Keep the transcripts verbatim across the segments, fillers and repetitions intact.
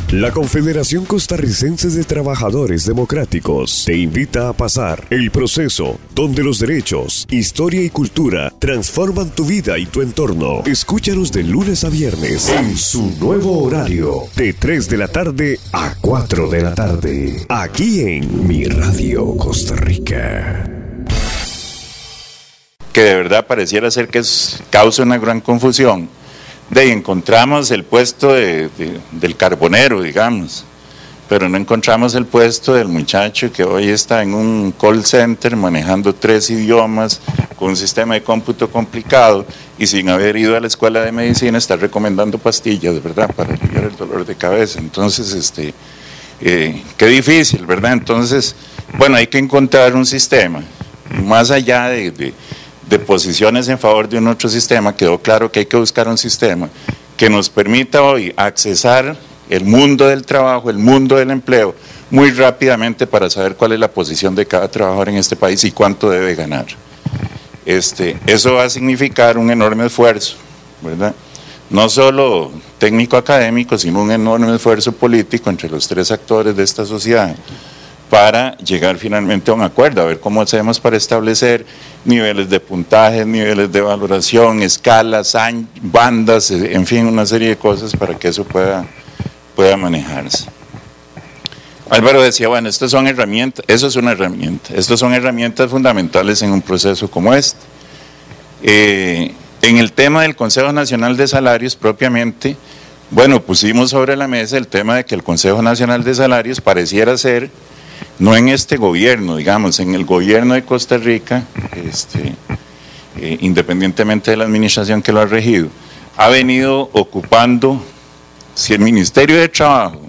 La Confederación Costarricense de Trabajadores Democráticos te invita a pasar el proceso donde los derechos, historia y cultura transforman tu vida y tu entorno. Escúchanos de lunes a viernes en su nuevo horario, de tres de la tarde a cuatro de la tarde, aquí en Mi Radio Costa Rica. Que de verdad pareciera ser que es, causa una gran confusión. De ahí encontramos el puesto de, de, del carbonero, digamos, pero no encontramos el puesto del muchacho que hoy está en un call center manejando tres idiomas, con un sistema de cómputo complicado y sin haber ido a la escuela de medicina está recomendando pastillas, ¿verdad?, para aliviar el dolor de cabeza. Entonces, este, eh, qué difícil, ¿verdad? Entonces, bueno, hay que encontrar un sistema, más allá de... de de posiciones en favor de un otro sistema. Quedó claro que hay que buscar un sistema que nos permita hoy accesar el mundo del trabajo, el mundo del empleo, muy rápidamente para saber cuál es la posición de cada trabajador en este país y cuánto debe ganar. Este, eso va a significar un enorme esfuerzo, ¿verdad? No solo técnico-académico, sino un enorme esfuerzo político entre los tres actores de esta sociedad, para llegar finalmente a un acuerdo, a ver cómo hacemos para establecer niveles de puntaje, niveles de valoración, escalas, bandas, en fin, una serie de cosas para que eso pueda, pueda manejarse. Álvaro decía, bueno, estas son herramientas, eso es una herramienta, estas son herramientas fundamentales en un proceso como este. Eh, en el tema del Consejo Nacional de Salarios propiamente, bueno, pusimos sobre la mesa el tema de que el Consejo Nacional de Salarios pareciera ser, no en este gobierno, digamos, en el gobierno de Costa Rica, este, eh, independientemente de la administración que lo ha regido, ha venido ocupando, si el Ministerio de Trabajo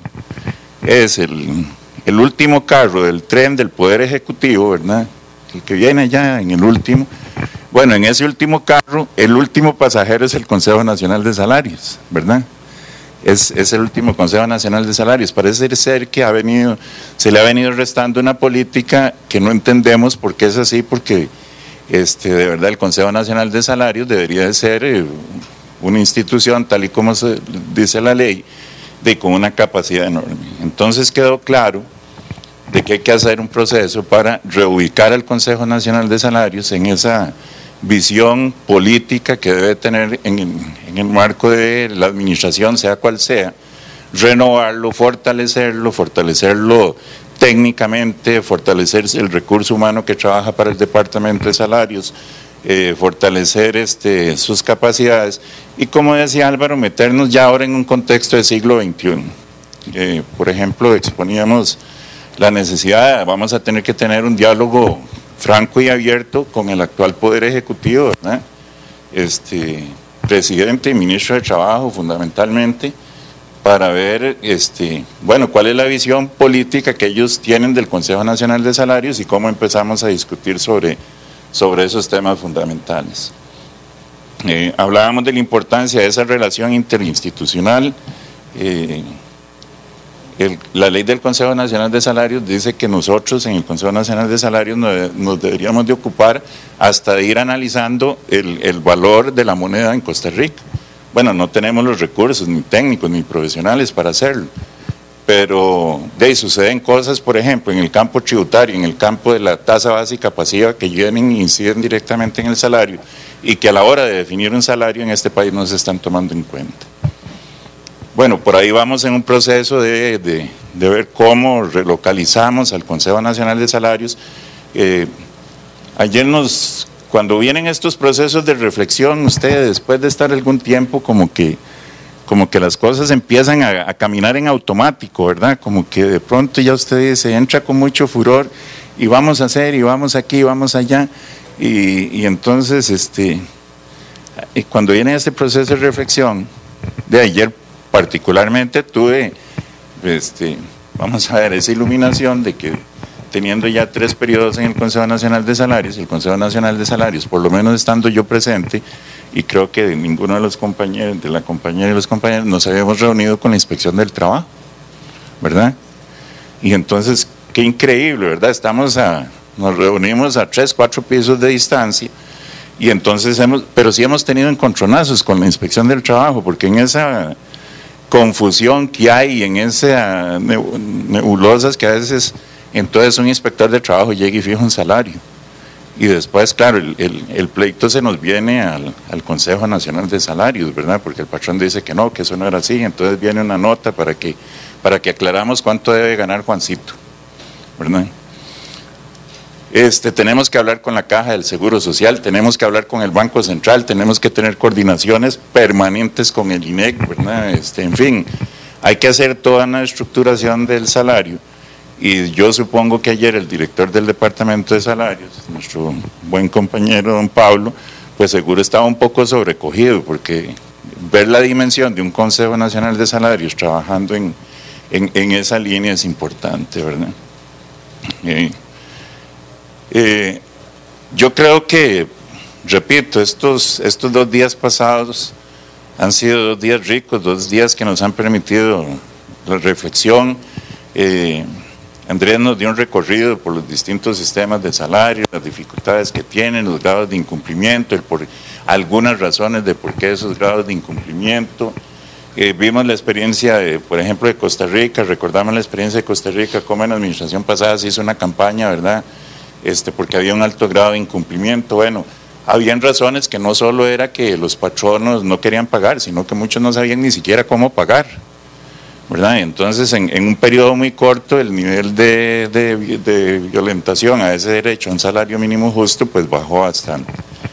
es el, el último carro del tren del Poder Ejecutivo, ¿verdad?, el que viene allá en el último, bueno, en ese último carro, el último pasajero es el Consejo Nacional de Salarios, ¿verdad? Es, es el último Consejo Nacional de Salarios. Parece ser que ha venido, se le ha venido restando una política que no entendemos por qué es así, porque este, de verdad el Consejo Nacional de Salarios debería de ser eh, una institución, tal y como se dice la ley, de con una capacidad enorme. Entonces quedó claro de que hay que hacer un proceso para reubicar al Consejo Nacional de Salarios en esa visión política que debe tener en, en el marco de la administración, sea cual sea, renovarlo, fortalecerlo, fortalecerlo técnicamente, fortalecer el recurso humano que trabaja para el Departamento de Salarios, eh, fortalecer este, sus capacidades y, como decía Álvaro, meternos ya ahora en un contexto del siglo veintiuno. Eh, por ejemplo, exponíamos la necesidad, vamos a tener que tener un diálogo franco y abierto con el actual Poder Ejecutivo, ¿verdad? Este, presidente y ministro de Trabajo fundamentalmente, para ver, este, bueno, cuál es la visión política que ellos tienen del Consejo Nacional de Salarios y cómo empezamos a discutir sobre, sobre esos temas fundamentales. Eh, hablábamos de la importancia de esa relación interinstitucional. eh, El, la ley del Consejo Nacional de Salarios dice que nosotros en el Consejo Nacional de Salarios nos, nos deberíamos de ocupar hasta de ir analizando el, el valor de la moneda en Costa Rica. Bueno, no tenemos los recursos ni técnicos ni profesionales para hacerlo, pero de ahí suceden cosas, por ejemplo, en el campo tributario, en el campo de la tasa básica pasiva, que vienen e inciden directamente en el salario y que a la hora de definir un salario en este país no se están tomando en cuenta. Bueno, por ahí vamos en un proceso de, de, de ver cómo relocalizamos al Consejo Nacional de Salarios. Eh, ayer nos, cuando vienen estos procesos de reflexión, ustedes después de estar algún tiempo como que, como que las cosas empiezan a, a caminar en automático, ¿verdad? Como que de pronto ya usted se entra con mucho furor y vamos a hacer, y vamos aquí, y vamos allá, y, y entonces este, cuando viene este proceso de reflexión, de ayer particularmente tuve, este, vamos a ver, esa iluminación de que teniendo ya tres periodos en el Consejo Nacional de Salarios, el Consejo Nacional de Salarios, por lo menos estando yo presente, y creo que ninguno de los compañeros, de la compañera y los compañeros, nos habíamos reunido con la Inspección del Trabajo, ¿verdad? Y entonces, qué increíble, ¿verdad? Estamos a, nos reunimos a tres, cuatro pisos de distancia, y entonces hemos, pero sí hemos tenido encontronazos con la Inspección del Trabajo, porque en esa... confusión que hay en esas nebulosas que a veces entonces un inspector de trabajo llega y fija un salario. Y después, claro, el, el, el pleito se nos viene al, al Consejo Nacional de Salarios, ¿verdad? Porque el patrón dice que no, que eso no era así. Entonces viene una nota para que, para que aclaramos cuánto debe ganar Juancito, ¿verdad? Este, tenemos que hablar con la Caja del Seguro Social, tenemos que hablar con el Banco Central, tenemos que tener coordinaciones permanentes con el I N E C, ¿verdad? Este, en fin, hay que hacer toda una estructuración del salario. Y yo supongo que ayer el director del Departamento de Salarios, nuestro buen compañero don Pablo, pues seguro estaba un poco sobrecogido, porque ver la dimensión de un Consejo Nacional de Salarios trabajando en, en, en esa línea es importante, ¿verdad? Eh, eh, yo creo que, repito, estos, estos dos días pasados han sido dos días ricos, dos días que nos han permitido la reflexión. eh, Andrés nos dio un recorrido por los distintos sistemas de salario, las dificultades que tienen, los grados de incumplimiento, el por, algunas razones de por qué esos grados de incumplimiento. Eh, vimos la experiencia, de, por ejemplo, de Costa Rica, recordamos la experiencia de Costa Rica, cómo en la administración pasada se hizo una campaña, ¿verdad? Este, porque había un alto grado de incumplimiento. Bueno, habían razones que no solo era que los patronos no querían pagar, sino que muchos no sabían ni siquiera cómo pagar, ¿verdad? Entonces, en, en un periodo muy corto, el nivel de, de, de violentación a ese derecho a un salario mínimo justo, pues bajó bastante.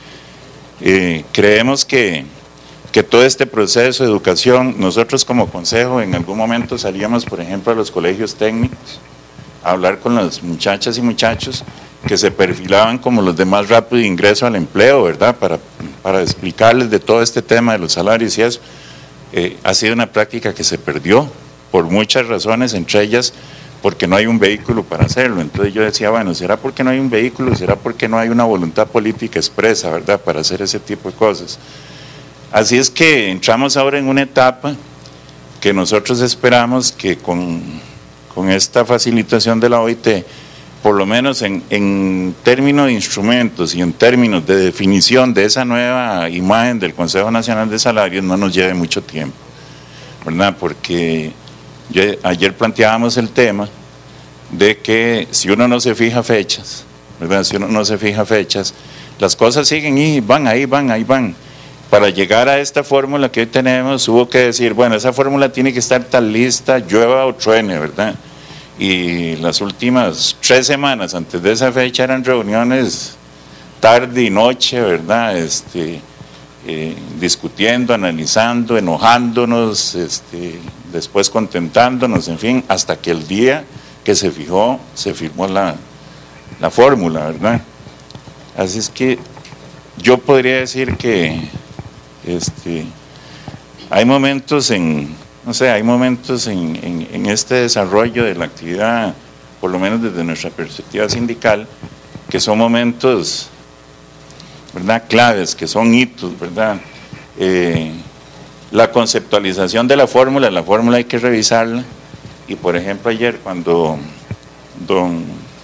Eh, creemos que, que todo este proceso de educación, nosotros como consejo en algún momento salíamos, por ejemplo, a los colegios técnicos, a hablar con las muchachas y muchachos que se perfilaban como los de más rápido ingreso al empleo, ¿verdad? Para, para explicarles de todo este tema de los salarios y eso. Eh, ha sido una práctica que se perdió por muchas razones, entre ellas porque no hay un vehículo para hacerlo. Entonces yo decía, bueno, ¿será porque no hay un vehículo? ¿Será porque no hay una voluntad política expresa, verdad, para hacer ese tipo de cosas? Así es que entramos ahora en una etapa que nosotros esperamos que con, con esta facilitación de la O I T, por lo menos en, en términos de instrumentos y en términos de definición de esa nueva imagen del Consejo Nacional de Salarios, no nos lleve mucho tiempo, ¿verdad? Porque yo, ayer planteábamos el tema de que si uno no se fija fechas, ¿verdad? Si uno no se fija fechas, las cosas siguen y van, ahí van, ahí van. Para llegar a esta fórmula que hoy tenemos, hubo que decir, bueno, esa fórmula tiene que estar tan lista, llueva o truene, ¿verdad? Y las últimas tres semanas antes de esa fecha eran reuniones tarde y noche, ¿verdad? Este, eh, discutiendo, analizando, enojándonos, este, después contentándonos, en fin, hasta que el día que se fijó, se firmó la, la fórmula, ¿verdad? Así es que yo podría decir que este, hay momentos en, no sé, hay momentos en, en, en este desarrollo de la actividad, por lo menos desde nuestra perspectiva sindical, que son momentos, ¿verdad?, claves, que son hitos, ¿verdad? Eh, la conceptualización de la fórmula, la fórmula hay que revisarla, y por ejemplo ayer cuando don,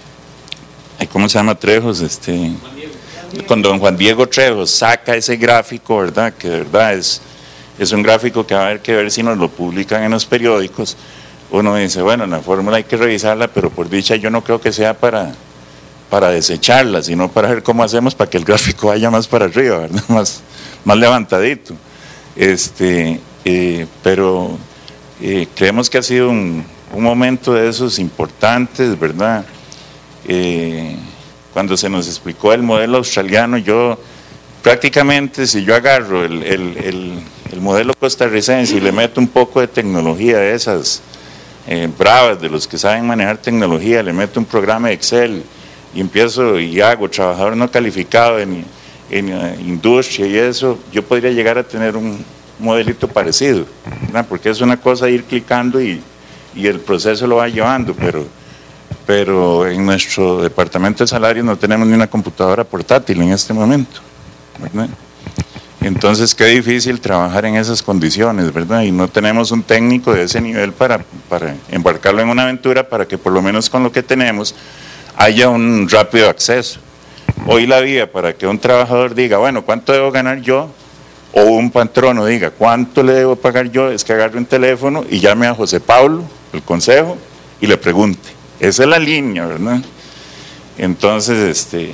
¿cómo se llama Trejos? Este, cuando don Juan Diego Trejos saca ese gráfico, ¿verdad?, que de verdad es, es un gráfico que va a haber que ver si nos lo publican en los periódicos, uno dice, bueno, la fórmula hay que revisarla, pero por dicha yo no creo que sea para, para desecharla, sino para ver cómo hacemos para que el gráfico vaya más para arriba, ¿verdad?, más, más levantadito. Este, eh, pero eh, creemos que ha sido un, un momento de esos importantes, ¿verdad? Eh, cuando se nos explicó el modelo australiano, yo prácticamente, si yo agarro el, el, el, el modelo costarricense y le meto un poco de tecnología de esas eh, bravas, de los que saben manejar tecnología, le meto un programa de Excel y empiezo y hago trabajador no calificado en, en uh, industria y eso, yo podría llegar a tener un modelito parecido, ¿verdad? Porque es una cosa ir clicando y, y el proceso lo va llevando, pero, pero en nuestro departamento de salarios no tenemos ni una computadora portátil en este momento, ¿verdad? Entonces qué difícil trabajar en esas condiciones, ¿verdad? Y no tenemos un técnico de ese nivel para, para embarcarlo en una aventura para que por lo menos con lo que tenemos haya un rápido acceso. Hoy la vía para que un trabajador diga, bueno, ¿cuánto debo ganar yo o un patrono diga cuánto le debo pagar yo, es que agarre un teléfono y llame a José Pablo, el consejo, y le pregunte. Esa es la línea, ¿verdad? Entonces, este,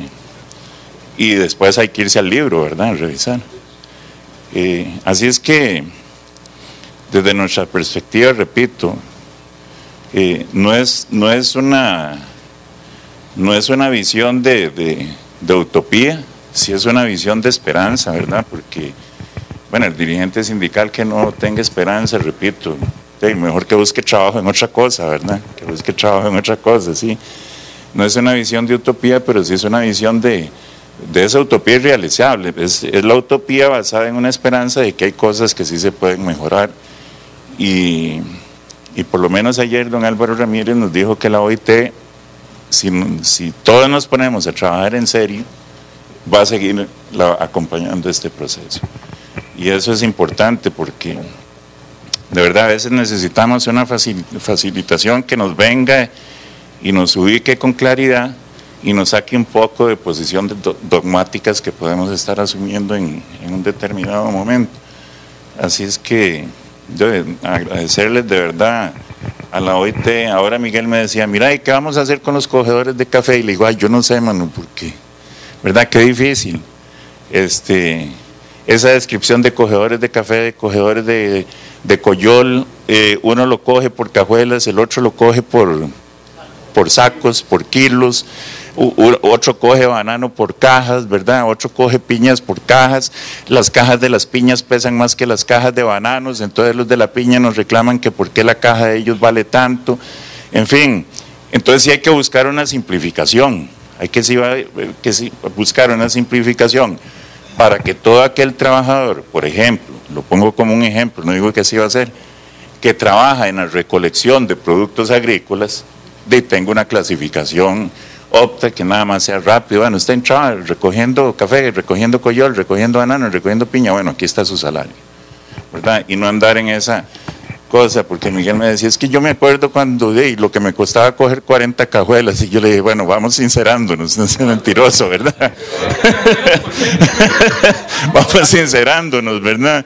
y después hay que irse al libro, ¿verdad? A revisar. Eh, así es que, desde nuestra perspectiva, repito, eh, no es, no es una, no es una visión de, de, de utopía, sí es una visión de esperanza, ¿verdad? Porque bueno, el dirigente sindical que no tenga esperanza, repito, hey, mejor que busque trabajo en otra cosa, ¿verdad? Que busque trabajo en otra cosa, sí. No es una visión de utopía, pero sí es una visión de, de esa utopía irrealizable. Es, es la utopía basada en una esperanza de que hay cosas que sí se pueden mejorar. Y, y por lo menos ayer don Álvaro Ramírez nos dijo que la O I T, si, si todos nos ponemos a trabajar en serio, va a seguir la, acompañando este proceso. Y eso es importante porque de verdad a veces necesitamos una facilitación que nos venga y nos ubique con claridad y nos saque un poco de posición de dogmáticas que podemos estar asumiendo en, en un determinado momento. Así es que yo agradecerles de verdad a la O I T. Ahora Miguel me decía, mira, ¿y qué vamos a hacer con los cogedores de café? Y le digo, ay, yo no sé, mano, porque, ¿verdad? Qué difícil. Este... Esa descripción de cogedores de café, de cogedores de, de coyol, eh, uno lo coge por cajuelas, el otro lo coge por, por sacos, por kilos, u, u, otro coge banano por cajas, ¿verdad? Otro coge piñas por cajas, las cajas de las piñas pesan más que las cajas de bananos, entonces los de la piña nos reclaman que por qué la caja de ellos vale tanto, en fin, entonces sí hay que buscar una simplificación, hay que, sí, que sí, buscar una simplificación, para que todo aquel trabajador, por ejemplo, lo pongo como un ejemplo, no digo que así va a ser, que trabaja en la recolección de productos agrícolas, de tenga una clasificación opta que nada más sea rápido, bueno, está en trabajo, recogiendo café, recogiendo coyol, recogiendo banano, recogiendo piña, bueno, aquí está su salario, ¿verdad? Y no andar en esa cosa, porque Miguel me decía, es que yo me acuerdo cuando de lo que me costaba coger cuarenta cajuelas, y yo le dije, bueno, vamos sincerándonos, no es mentiroso, ¿verdad? Vamos sincerándonos, ¿verdad?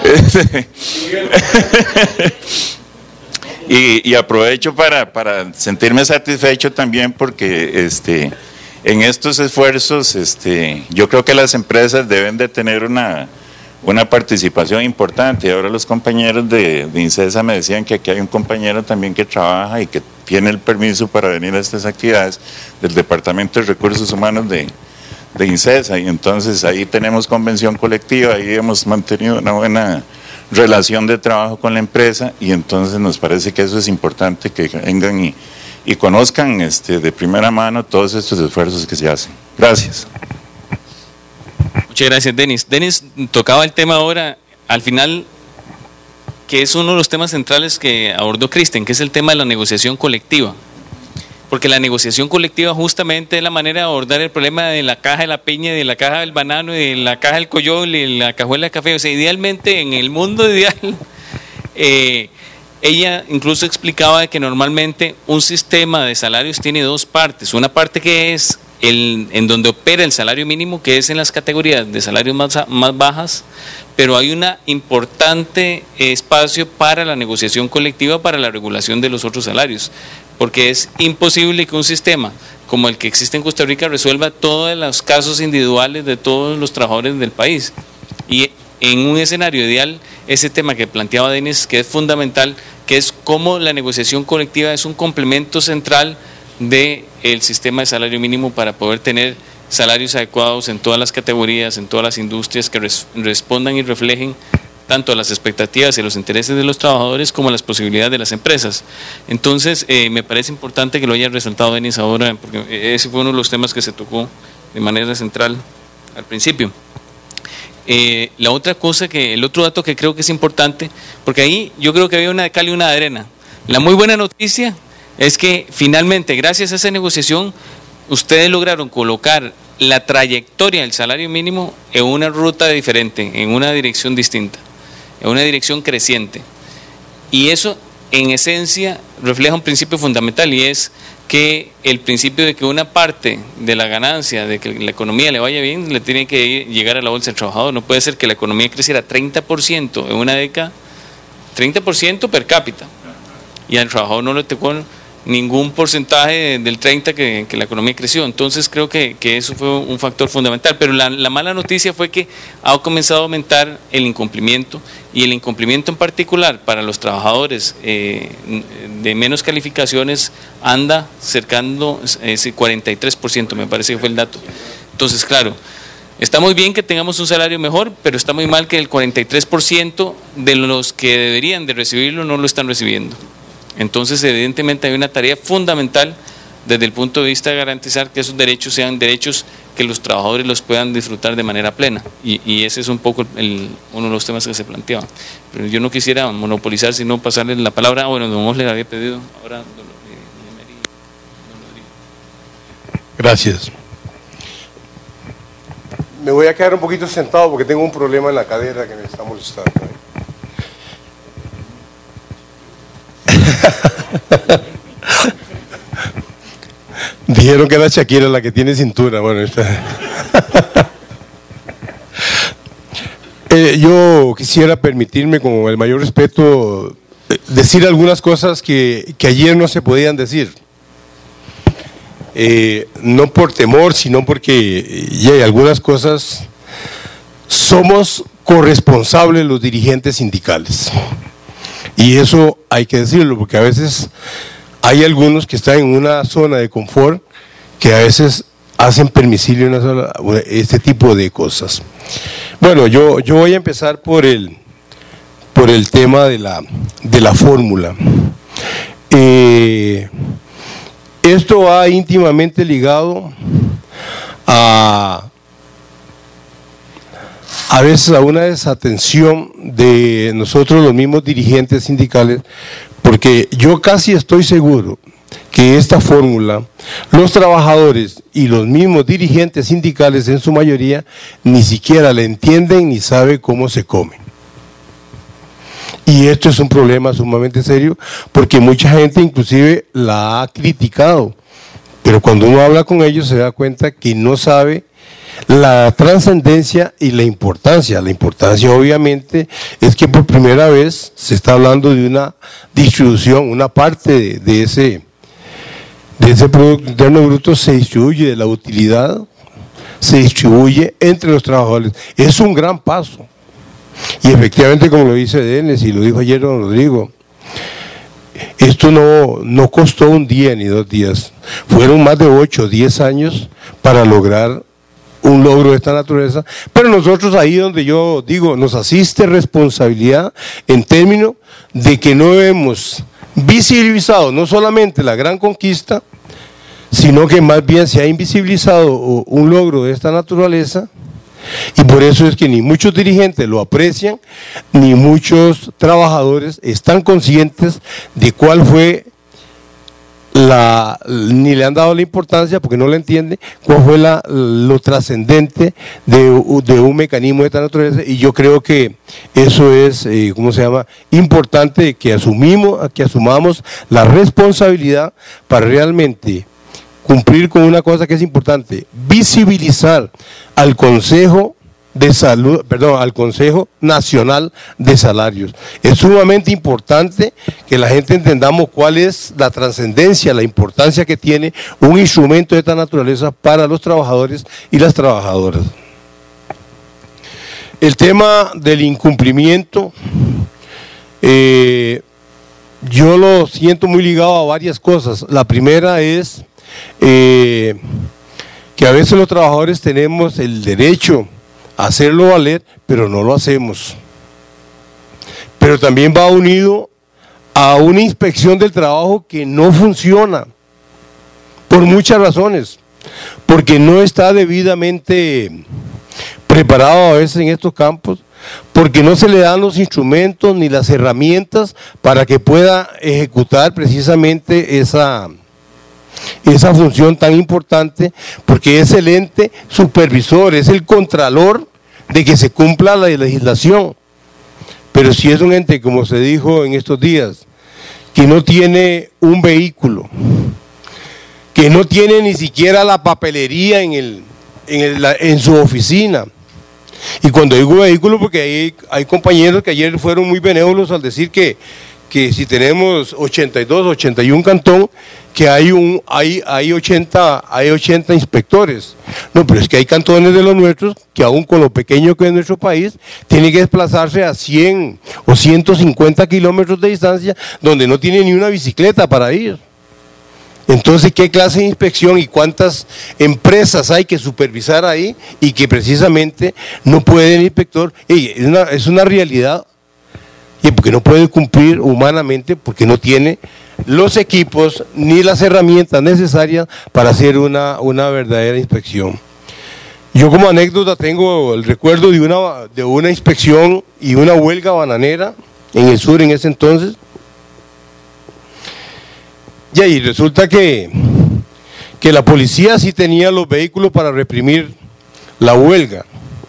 y, y aprovecho para, para sentirme satisfecho también porque este, en estos esfuerzos este, yo creo que las empresas deben de tener una una participación importante. Ahora los compañeros de, de INCESA me decían que aquí hay un compañero también que trabaja y que tiene el permiso para venir a estas actividades del Departamento de Recursos Humanos de, de INCESA, y entonces ahí tenemos convención colectiva, ahí hemos mantenido una buena relación de trabajo con la empresa, y entonces nos parece que eso es importante, que vengan y, y conozcan este, de primera mano todos estos esfuerzos que se hacen. Gracias. Muchas gracias, Denis. Denis tocaba el tema ahora, al final, que es uno de los temas centrales que abordó Cristian, que es el tema de la negociación colectiva. Porque la negociación colectiva justamente es la manera de abordar el problema de la caja de la piña, de la caja del banano, de la caja del coyol, y la cajuela de café. O sea, idealmente, en el mundo ideal, eh, ella incluso explicaba que normalmente un sistema de salarios tiene dos partes. Una parte que es El, en donde opera el salario mínimo, que es en las categorías de salarios más, más bajas, pero hay un importante espacio para la negociación colectiva, para la regulación de los otros salarios, porque es imposible que un sistema como el que existe en Costa Rica resuelva todos los casos individuales de todos los trabajadores del país. Y en un escenario ideal, ese tema que planteaba Denis, que es fundamental, que es cómo la negociación colectiva es un complemento central del sistema de salario mínimo para poder tener salarios adecuados en todas las categorías, en todas las industrias, que res, respondan y reflejen tanto a las expectativas y los intereses de los trabajadores como a las posibilidades de las empresas. Entonces, eh, me parece importante que lo haya resaltado Denis ahora, porque ese fue uno de los temas que se tocó de manera central al principio. Eh, la otra cosa, que el otro dato que creo que es importante, porque ahí yo creo que había una de cal y una de arena. La muy buena noticia es que finalmente, gracias a esa negociación, ustedes lograron colocar la trayectoria del salario mínimo en una ruta diferente, en una dirección distinta, en una dirección creciente. Y eso, en esencia, refleja un principio fundamental, y es que el principio de que una parte de la ganancia, de que la economía le vaya bien, le tiene que llegar a la bolsa del trabajador. No puede ser que la economía creciera treinta por ciento en una década, treinta por ciento per cápita, y al trabajador no le tocó ningún porcentaje del treinta por ciento que, que la economía creció. Entonces creo que, que eso fue un factor fundamental, pero la, la mala noticia fue que ha comenzado a aumentar el incumplimiento, y el incumplimiento en particular para los trabajadores eh, de menos calificaciones anda cercando ese cuarenta y tres por ciento, me parece que fue el dato. Entonces, claro, está muy bien que tengamos un salario mejor, pero está muy mal que el cuarenta y tres por ciento de los que deberían de recibirlo no lo están recibiendo. Entonces, evidentemente hay una tarea fundamental desde el punto de vista de garantizar que esos derechos sean derechos que los trabajadores los puedan disfrutar de manera plena, y, y ese es un poco el, uno de los temas que se planteaban. Pero yo no quisiera monopolizar, sino pasarle la palabra. Bueno, don Osle le había pedido, ahora don, don Emery, don Rodrigo. Gracias. Me voy a quedar un poquito sentado porque tengo un problema en la cadera que me está molestando. Dijeron que era Shakira la que tiene cintura. Bueno, está. eh, yo quisiera permitirme, con el mayor respeto, decir algunas cosas que, que ayer no se podían decir. Eh, no por temor, sino porque ya hay algunas cosas. Somos corresponsables los dirigentes sindicales. Y eso hay que decirlo, porque a veces hay algunos que están en una zona de confort que a veces hacen permisible una sola, este tipo de cosas. Bueno, yo, yo voy a empezar por el, por el tema de la, de la fórmula. Eh, esto va íntimamente ligado a, a veces a una desatención de nosotros los mismos dirigentes sindicales, porque yo casi estoy seguro que esta fórmula, los trabajadores y los mismos dirigentes sindicales en su mayoría ni siquiera la entienden ni saben cómo se come. Y esto es un problema sumamente serio, porque mucha gente inclusive la ha criticado, pero cuando uno habla con ellos se da cuenta que no sabe la trascendencia y la importancia. La importancia obviamente es que por primera vez se está hablando de una distribución, una parte de, de ese de ese Producto Interno Bruto se distribuye, de la utilidad se distribuye entre los trabajadores. Es un gran paso. Y efectivamente, como lo dice Denis y lo dijo ayer don Rodrigo, esto no, no costó un día ni dos días, fueron más de ocho o diez años para lograr un logro de esta naturaleza, pero nosotros ahí donde yo digo, nos asiste responsabilidad en términos de que no hemos visibilizado no solamente la gran conquista, sino que más bien se ha invisibilizado un logro de esta naturaleza, y por eso es que ni muchos dirigentes lo aprecian, ni muchos trabajadores están conscientes de cuál fue La, ni le han dado la importancia, porque no le entiende cuál fue la, lo trascendente de, de un mecanismo de esta naturaleza. Y yo creo que eso es, eh, ¿cómo se llama?, importante que asumimos, que asumamos la responsabilidad para realmente cumplir con una cosa que es importante: visibilizar al Consejo de Salud, perdón, al Consejo Nacional de Salarios. Es sumamente importante que la gente entendamos cuál es la trascendencia, la importancia que tiene un instrumento de esta naturaleza para los trabajadores y las trabajadoras. El tema del incumplimiento, eh, yo lo siento muy ligado a varias cosas. La primera es eh, que a veces los trabajadores tenemos el derecho hacerlo valer, pero no lo hacemos. Pero también va unido a una inspección del trabajo que no funciona, por muchas razones, porque no está debidamente preparado a veces en estos campos, porque no se le dan los instrumentos ni las herramientas para que pueda ejecutar precisamente esa esa función tan importante, porque es el ente supervisor, es el contralor de que se cumpla la legislación. Pero si es un ente, como se dijo en estos días, que no tiene un vehículo, que no tiene ni siquiera la papelería en, el, en, el, la, en su oficina. Y cuando digo vehículo, porque hay, hay compañeros que ayer fueron muy benévolos al decir que, que si tenemos ochenta y dos, ochenta y uno cantón, que hay, un, hay, hay, ochenta, hay ochenta inspectores. No, pero es que hay cantones de los nuestros que aún con lo pequeño que es nuestro país, tienen que desplazarse a cien o ciento cincuenta kilómetros de distancia, donde no tienen ni una bicicleta para ir. Entonces, ¿qué clase de inspección y cuántas empresas hay que supervisar ahí y que precisamente no puede el inspector? Ey, es, una, es una realidad, y porque no puede cumplir humanamente, porque no tiene los equipos ni las herramientas necesarias para hacer una, una verdadera inspección. Yo como anécdota tengo el recuerdo de una, de una inspección y una huelga bananera en el sur en ese entonces. Y ahí resulta que, que la policía sí tenía los vehículos para reprimir la huelga.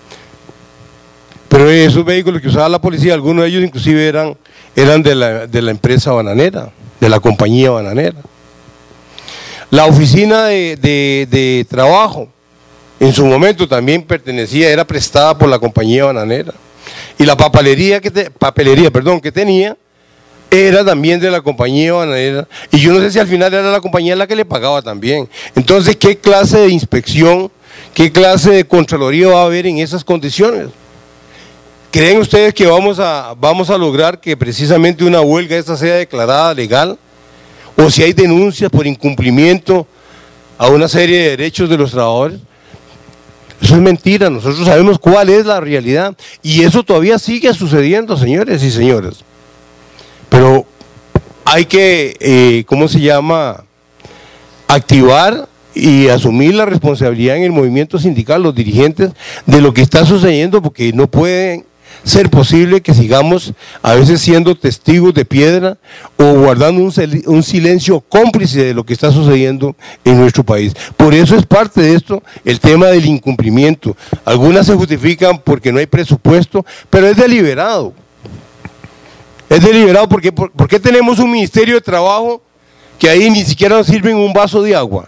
Pero esos vehículos que usaba la policía, algunos de ellos inclusive eran, eran de, la, de la empresa bananera, de la compañía bananera. La oficina de, de, de trabajo, en su momento también pertenecía, era prestada por la compañía bananera. Y la papelería que, te, papelería, perdón, que tenía, era también de la compañía bananera, y yo no sé si al final era la compañía la que le pagaba también. Entonces, ¿qué clase de inspección, qué clase de contraloría va a haber en esas condiciones? ¿Creen ustedes que vamos a, vamos a lograr que precisamente una huelga esta sea declarada legal? ¿O si hay denuncias por incumplimiento a una serie de derechos de los trabajadores? Eso es mentira, nosotros sabemos cuál es la realidad, y eso todavía sigue sucediendo, señores y señoras. Pero hay que, eh, ¿cómo se llama?, activar y asumir la responsabilidad en el movimiento sindical, los dirigentes, de lo que está sucediendo, porque no puede ser posible que sigamos a veces siendo testigos de piedra o guardando un, un silencio cómplice de lo que está sucediendo en nuestro país. Por eso es parte de esto el tema del incumplimiento. Algunas se justifican porque no hay presupuesto, pero es deliberado. Es deliberado porque, por, porque tenemos un Ministerio de Trabajo que ahí ni siquiera nos sirven un vaso de agua.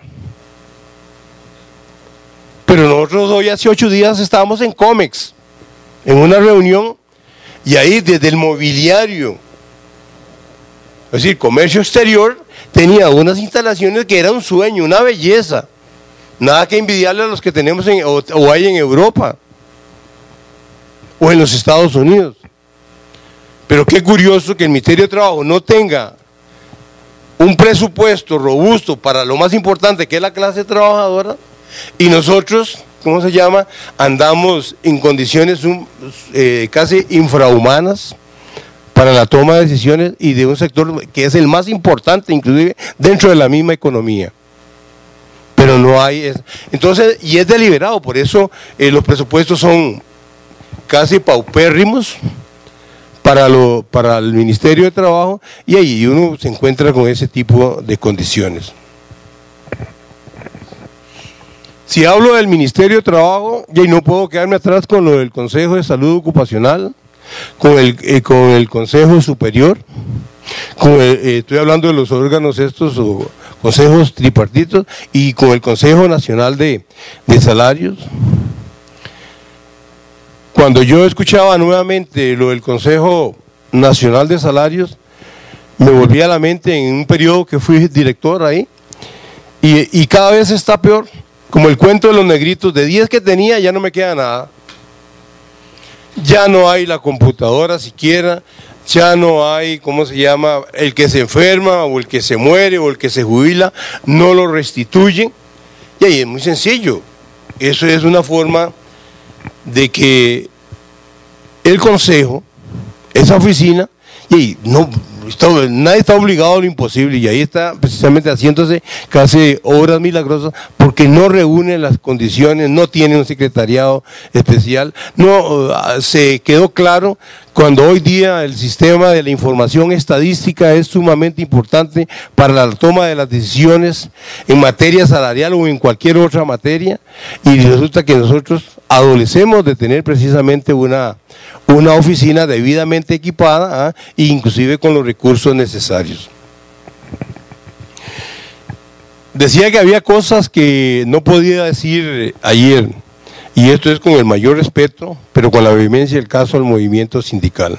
Pero nosotros hoy hace ocho días estábamos en Comex, en una reunión, y ahí desde el mobiliario, es decir, comercio exterior, tenía unas instalaciones que eran un sueño, una belleza, nada que envidiarle a los que tenemos en, o, o hay en Europa, o en los Estados Unidos. Pero qué curioso que el Ministerio de Trabajo no tenga un presupuesto robusto para lo más importante que es la clase trabajadora, y nosotros, ¿cómo se llama?, andamos en condiciones un, eh, casi infrahumanas para la toma de decisiones y de un sector que es el más importante inclusive dentro de la misma economía. Pero no hay, entonces, y es deliberado, por eso eh, los presupuestos son casi paupérrimos para, lo, para el Ministerio de Trabajo, y ahí uno se encuentra con ese tipo de condiciones. Si hablo del Ministerio de Trabajo, ya no puedo quedarme atrás con lo del Consejo de Salud Ocupacional, con el, eh, con el Consejo Superior, con el, eh, estoy hablando de los órganos estos, o consejos tripartitos, y con el Consejo Nacional de, de Salarios. Cuando yo escuchaba nuevamente lo del Consejo Nacional de Salarios, me volví a la mente en un periodo que fui director ahí, y, y cada vez está peor. Como el cuento de los negritos, de diez que tenía ya no me queda nada. Ya no hay la computadora siquiera, ya no hay, ¿cómo se llama?, el que se enferma o el que se muere o el que se jubila, no lo restituyen. Y ahí es muy sencillo. Eso es una forma de que el consejo, esa oficina, y ahí no... Está, nadie está obligado a lo imposible, y ahí está precisamente haciéndose casi obras milagrosas porque no reúne las condiciones, no tiene un secretariado especial. No, se quedó claro cuando hoy día el sistema de la información estadística es sumamente importante para la toma de las decisiones en materia salarial o en cualquier otra materia, y resulta que nosotros adolecemos de tener precisamente una, una oficina debidamente equipada, ¿eh? E inclusive con los recursos necesarios. decía que había cosas que no podía decir ayer, y esto es con el mayor respeto, pero con la vehemencia del caso del movimiento sindical.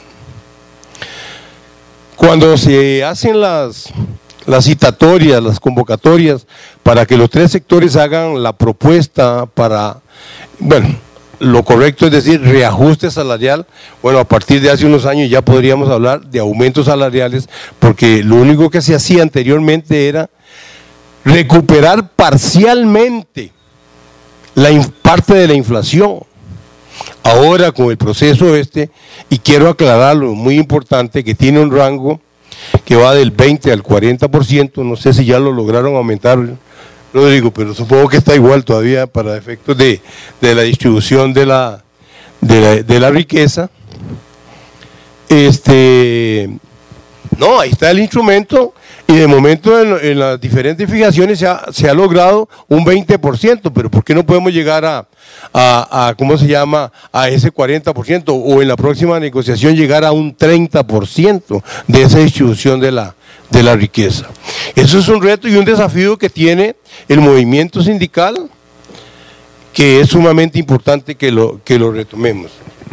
Cuando se hacen las, las citatorias, las convocatorias, para que los tres sectores hagan la propuesta para, bueno, lo correcto es decir, reajuste salarial, bueno, a partir de hace unos años ya podríamos hablar de aumentos salariales, porque lo único que se hacía anteriormente era recuperar parcialmente la parte de la inflación. Ahora con el proceso este, y quiero aclararlo, muy importante, que tiene un rango que va del veinte al cuarenta por ciento, no sé si ya lo lograron aumentar, Rodrigo, pero supongo que está igual todavía para efectos de, de la distribución de la, de la, de la riqueza. Este, no, ahí está el instrumento. Y de momento en, en las diferentes fijaciones se ha, se ha logrado un veinte por ciento, pero ¿por qué no podemos llegar a, a, a, ¿cómo se llama?, a ese cuarenta por ciento o en la próxima negociación llegar a un treinta por ciento de esa distribución de la, de la riqueza? Eso es un reto y un desafío que tiene el movimiento sindical, que es sumamente importante que lo, que lo retomemos.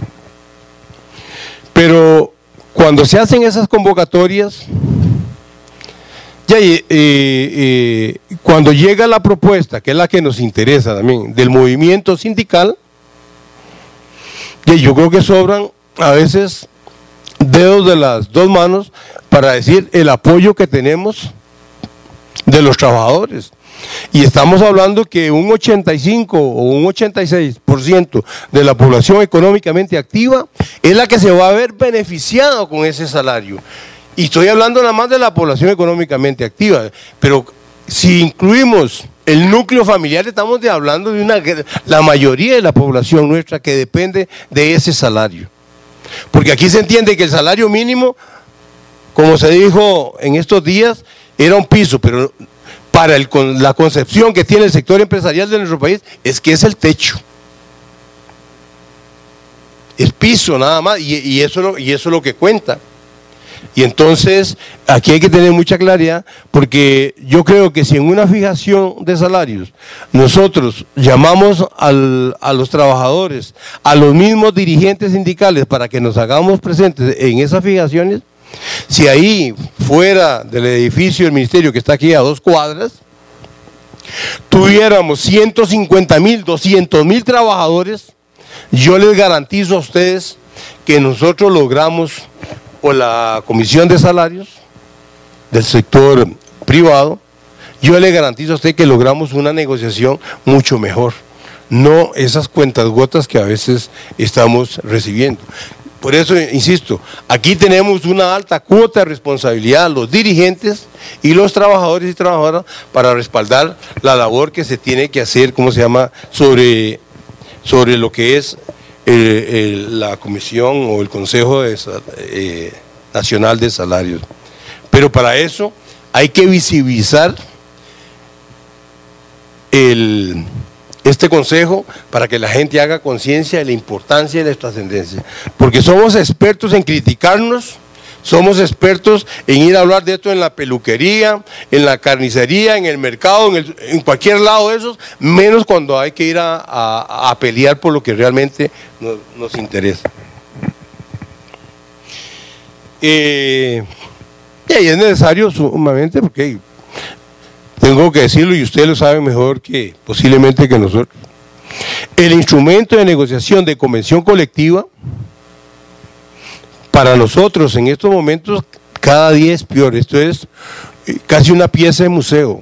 Pero cuando se hacen esas convocatorias, ya, eh, eh, cuando llega la propuesta, que es la que nos interesa también, del movimiento sindical, ya, yo creo que sobran a veces dedos de las dos manos para decir el apoyo que tenemos de los trabajadores. Y estamos hablando que un ochenta y cinco o un ochenta y seis por ciento de la población económicamente activa es la que se va a ver beneficiada con ese salario. Y estoy hablando nada más de la población económicamente activa, pero si incluimos el núcleo familiar, estamos de hablando de una, la mayoría de la población nuestra que depende de ese salario. Porque aquí se entiende que el salario mínimo, como se dijo en estos días, era un piso, pero para el, la concepción que tiene el sector empresarial de nuestro país, es que es el techo. El piso nada más, y, y, eso, y eso es lo que cuenta. Y entonces, aquí hay que tener mucha claridad, porque yo creo que si en una fijación de salarios nosotros llamamos al, a los trabajadores, a los mismos dirigentes sindicales para que nos hagamos presentes en esas fijaciones, si ahí fuera del edificio del ministerio que está aquí a dos cuadras, tuviéramos ciento cincuenta mil, doscientos mil trabajadores, yo les garantizo a ustedes que nosotros logramos, o la Comisión de Salarios del sector privado, yo le garantizo a usted que logramos una negociación mucho mejor, no esas cuentagotas que a veces estamos recibiendo. Por eso, insisto, aquí tenemos una alta cuota de responsabilidad, los dirigentes y los trabajadores y trabajadoras, para respaldar la labor que se tiene que hacer, ¿cómo se llama?, sobre, sobre lo que es El, el, la Comisión o el Consejo de, eh, Nacional de Salarios. Pero para eso hay que visibilizar el, este consejo para que la gente haga conciencia de la importancia y de la trascendencia. Porque somos expertos en criticarnos, somos expertos en ir a hablar de esto en la peluquería, en la carnicería, en el mercado, en, el, en cualquier lado de esos, menos cuando hay que ir a, a, a pelear por lo que realmente nos, nos interesa. Eh, y es necesario sumamente, porque tengo que decirlo y ustedes lo saben mejor que posiblemente que nosotros, el instrumento de negociación de convención colectiva, para nosotros en estos momentos cada día es peor. Esto es casi una pieza de museo.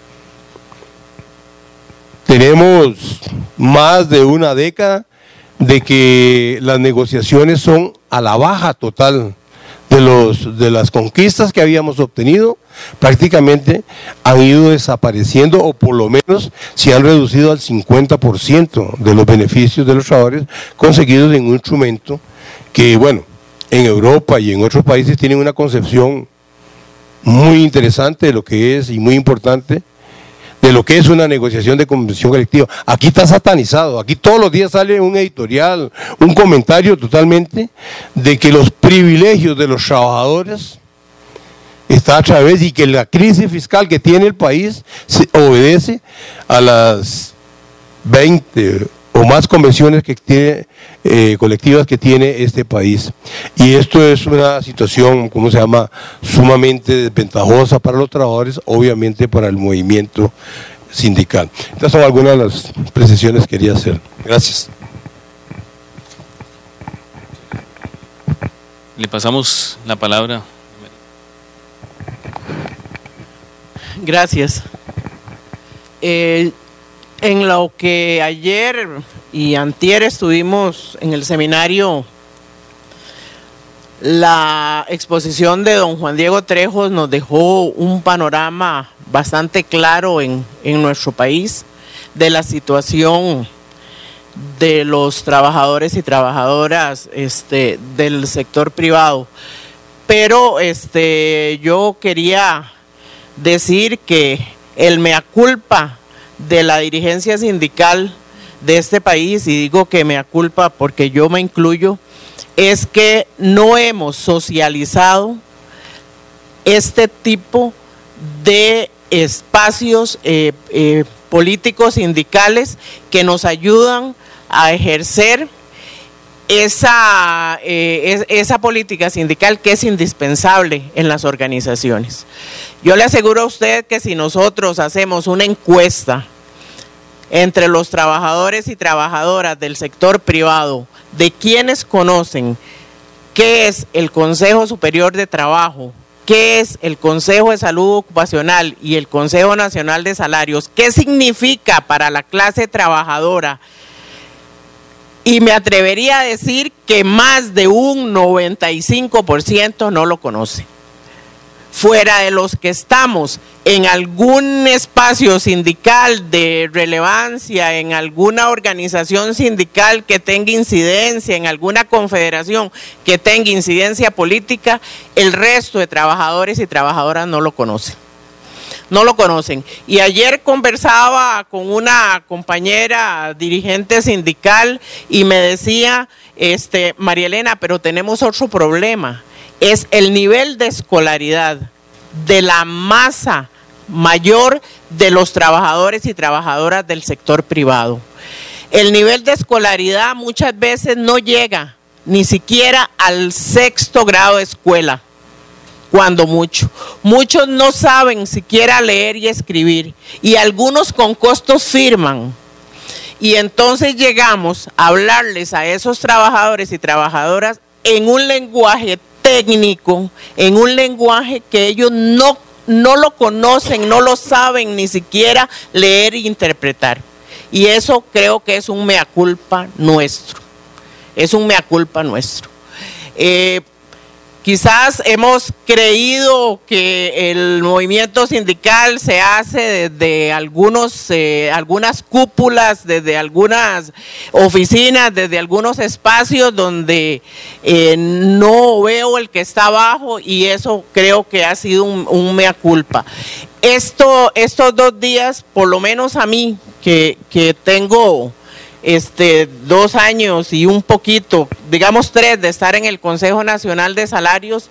Tenemos más de una década de que las negociaciones son a la baja total de, los, de las conquistas que habíamos obtenido, prácticamente han ido desapareciendo, o por lo menos se han reducido al cincuenta por ciento de los beneficios de los trabajadores conseguidos en un instrumento que, bueno, en Europa y en otros países tienen una concepción muy interesante de lo que es y muy importante de lo que es una negociación de convención colectiva. Aquí está satanizado, aquí todos los días sale un editorial, un comentario totalmente de que los privilegios de los trabajadores está a través y que la crisis fiscal que tiene el país se obedece a las veinte o más convenciones que tiene, eh, colectivas que tiene este país. Y esto es una situación, ¿cómo se llama?, sumamente desventajosa para los trabajadores, obviamente para el movimiento sindical. Estas son algunas de las precisiones que quería hacer. Gracias. Le pasamos la palabra. Gracias. Eh, en lo que ayer y antier estuvimos en el seminario, la exposición de don Juan Diego Trejos nos dejó un panorama bastante claro en, en nuestro país de la situación de los trabajadores y trabajadoras este, del sector privado. Pero este, yo quería decir que el mea culpa de la dirigencia sindical de este país, y digo que mea culpa porque yo me incluyo, es que no hemos socializado este tipo de espacios eh, eh, políticos sindicales que nos ayudan a ejercer esa, eh, es, esa política sindical que es indispensable en las organizaciones. Yo le aseguro a usted que si nosotros hacemos una encuesta entre los trabajadores y trabajadoras del sector privado de quienes conocen qué es el Consejo Superior de Trabajo, qué es el Consejo de Salud Ocupacional y el Consejo Nacional de Salarios, qué significa para la clase trabajadora, y me atrevería a decir que más de un noventa y cinco por ciento no lo conoce. Fuera de los que estamos en algún espacio sindical de relevancia, en alguna organización sindical que tenga incidencia, en alguna confederación que tenga incidencia política, el resto de trabajadores y trabajadoras no lo conocen. No lo conocen. Y ayer conversaba con una compañera dirigente sindical y me decía, este, María Elena, pero tenemos otro problema. Es el nivel de escolaridad de la masa mayor de los trabajadores y trabajadoras del sector privado. El nivel de escolaridad muchas veces no llega ni siquiera al sexto grado de escuela, cuando mucho. Muchos no saben siquiera leer y escribir, y algunos con costos firman. Y entonces llegamos a hablarles a esos trabajadores y trabajadoras en un lenguaje técnico, en un lenguaje que ellos no, no lo conocen, no lo saben ni siquiera leer e interpretar. Y eso creo que es un mea culpa nuestro, es un mea culpa nuestro. Eh, Quizás hemos creído que el movimiento sindical se hace desde algunos, eh, algunas cúpulas, desde algunas oficinas, desde algunos espacios donde eh, no veo el que está abajo, y eso creo que ha sido un, un mea culpa. Esto, estos dos días, por lo menos a mí, que, que tengo Este, dos años y un poquito, digamos tres, de estar en el Consejo Nacional de Salarios,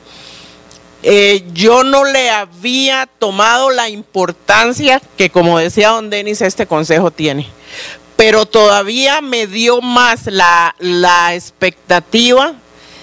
eh, yo no le había tomado la importancia que, como decía don Denis, este consejo tiene. Pero todavía me dio más la, la expectativa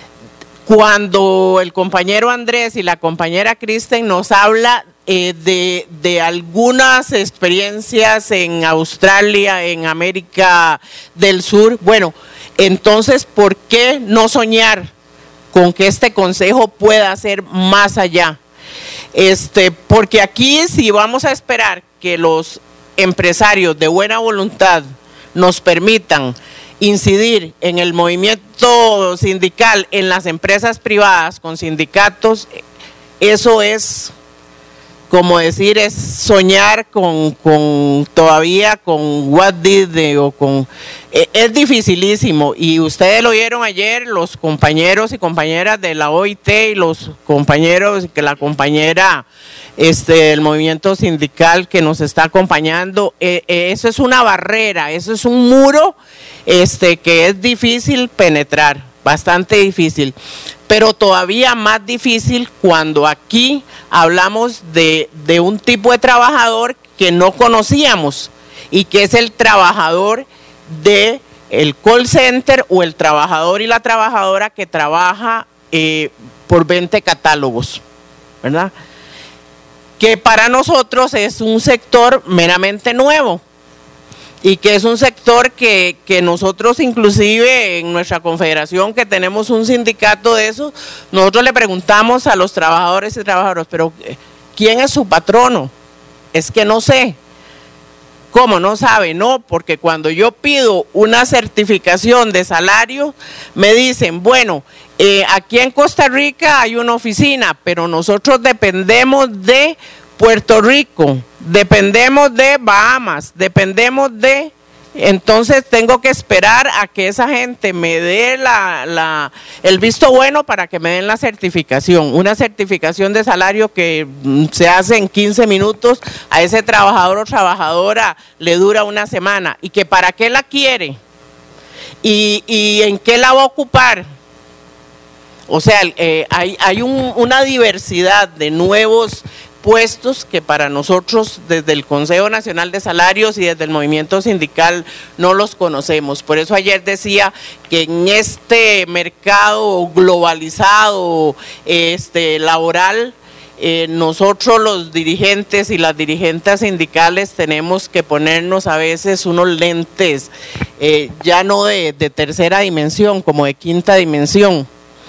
cuando el compañero Andrés y la compañera Kristen nos habla Eh, de, de algunas experiencias en Australia, en América del Sur. Bueno, entonces, ¿por qué no soñar con que este consejo pueda ser más allá? Este, porque aquí, si vamos a esperar que los empresarios de buena voluntad nos permitan incidir en el movimiento sindical en las empresas privadas con sindicatos, eso es, como decir, es soñar con, con todavía con what did they, o con, es dificilísimo. Y ustedes lo vieron ayer, los compañeros y compañeras de la O I T y los compañeros, que la compañera este, del movimiento sindical que nos está acompañando, eh, eh, eso es una barrera, eso es un muro este, que es difícil penetrar. bastante difícil, pero todavía más difícil cuando aquí hablamos de, de un tipo de trabajador que no conocíamos y que es el trabajador de el call center o el trabajador y la trabajadora que trabaja eh, por veinte catálogos, ¿verdad? Que para nosotros es un sector meramente nuevo y que es un sector que, que nosotros inclusive en nuestra confederación, que tenemos un sindicato de eso, nosotros le preguntamos a los trabajadores y trabajadoras, pero ¿quién es su patrono? Es que no sé. ¿Cómo no sabe? No, porque cuando yo pido una certificación de salario, me dicen, bueno, eh, aquí en Costa Rica hay una oficina, pero nosotros dependemos de Puerto Rico, dependemos de Bahamas, dependemos de... Entonces tengo que esperar a que esa gente me dé la, la, el visto bueno para que me den la certificación. Una certificación de salario que se hace en quince minutos, a ese trabajador o trabajadora le dura una semana. ¿Y que para qué la quiere? ¿Y, y en qué la va a ocupar? O sea, eh, hay, hay un, una diversidad de nuevos puestos que para nosotros desde el Consejo Nacional de Salarios y desde el movimiento sindical no los conocemos. Por eso ayer decía que en este mercado globalizado este, laboral, eh, nosotros los dirigentes y las dirigentes sindicales tenemos que ponernos a veces unos lentes eh, ya no de, de tercera dimensión, como de quinta dimensión,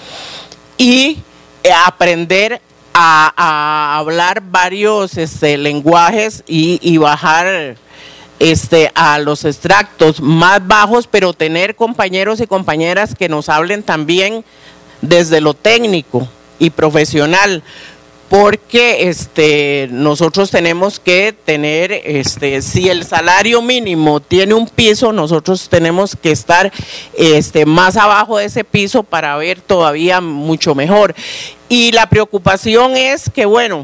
y eh, aprender A, a hablar varios este, lenguajes y, y bajar este, a los extractos más bajos, pero tener compañeros y compañeras que nos hablen también desde lo técnico y profesional, porque este, nosotros tenemos que tener, este, si el salario mínimo tiene un piso, nosotros tenemos que estar este, más abajo de ese piso para ver todavía mucho mejor. Y la preocupación es que, bueno,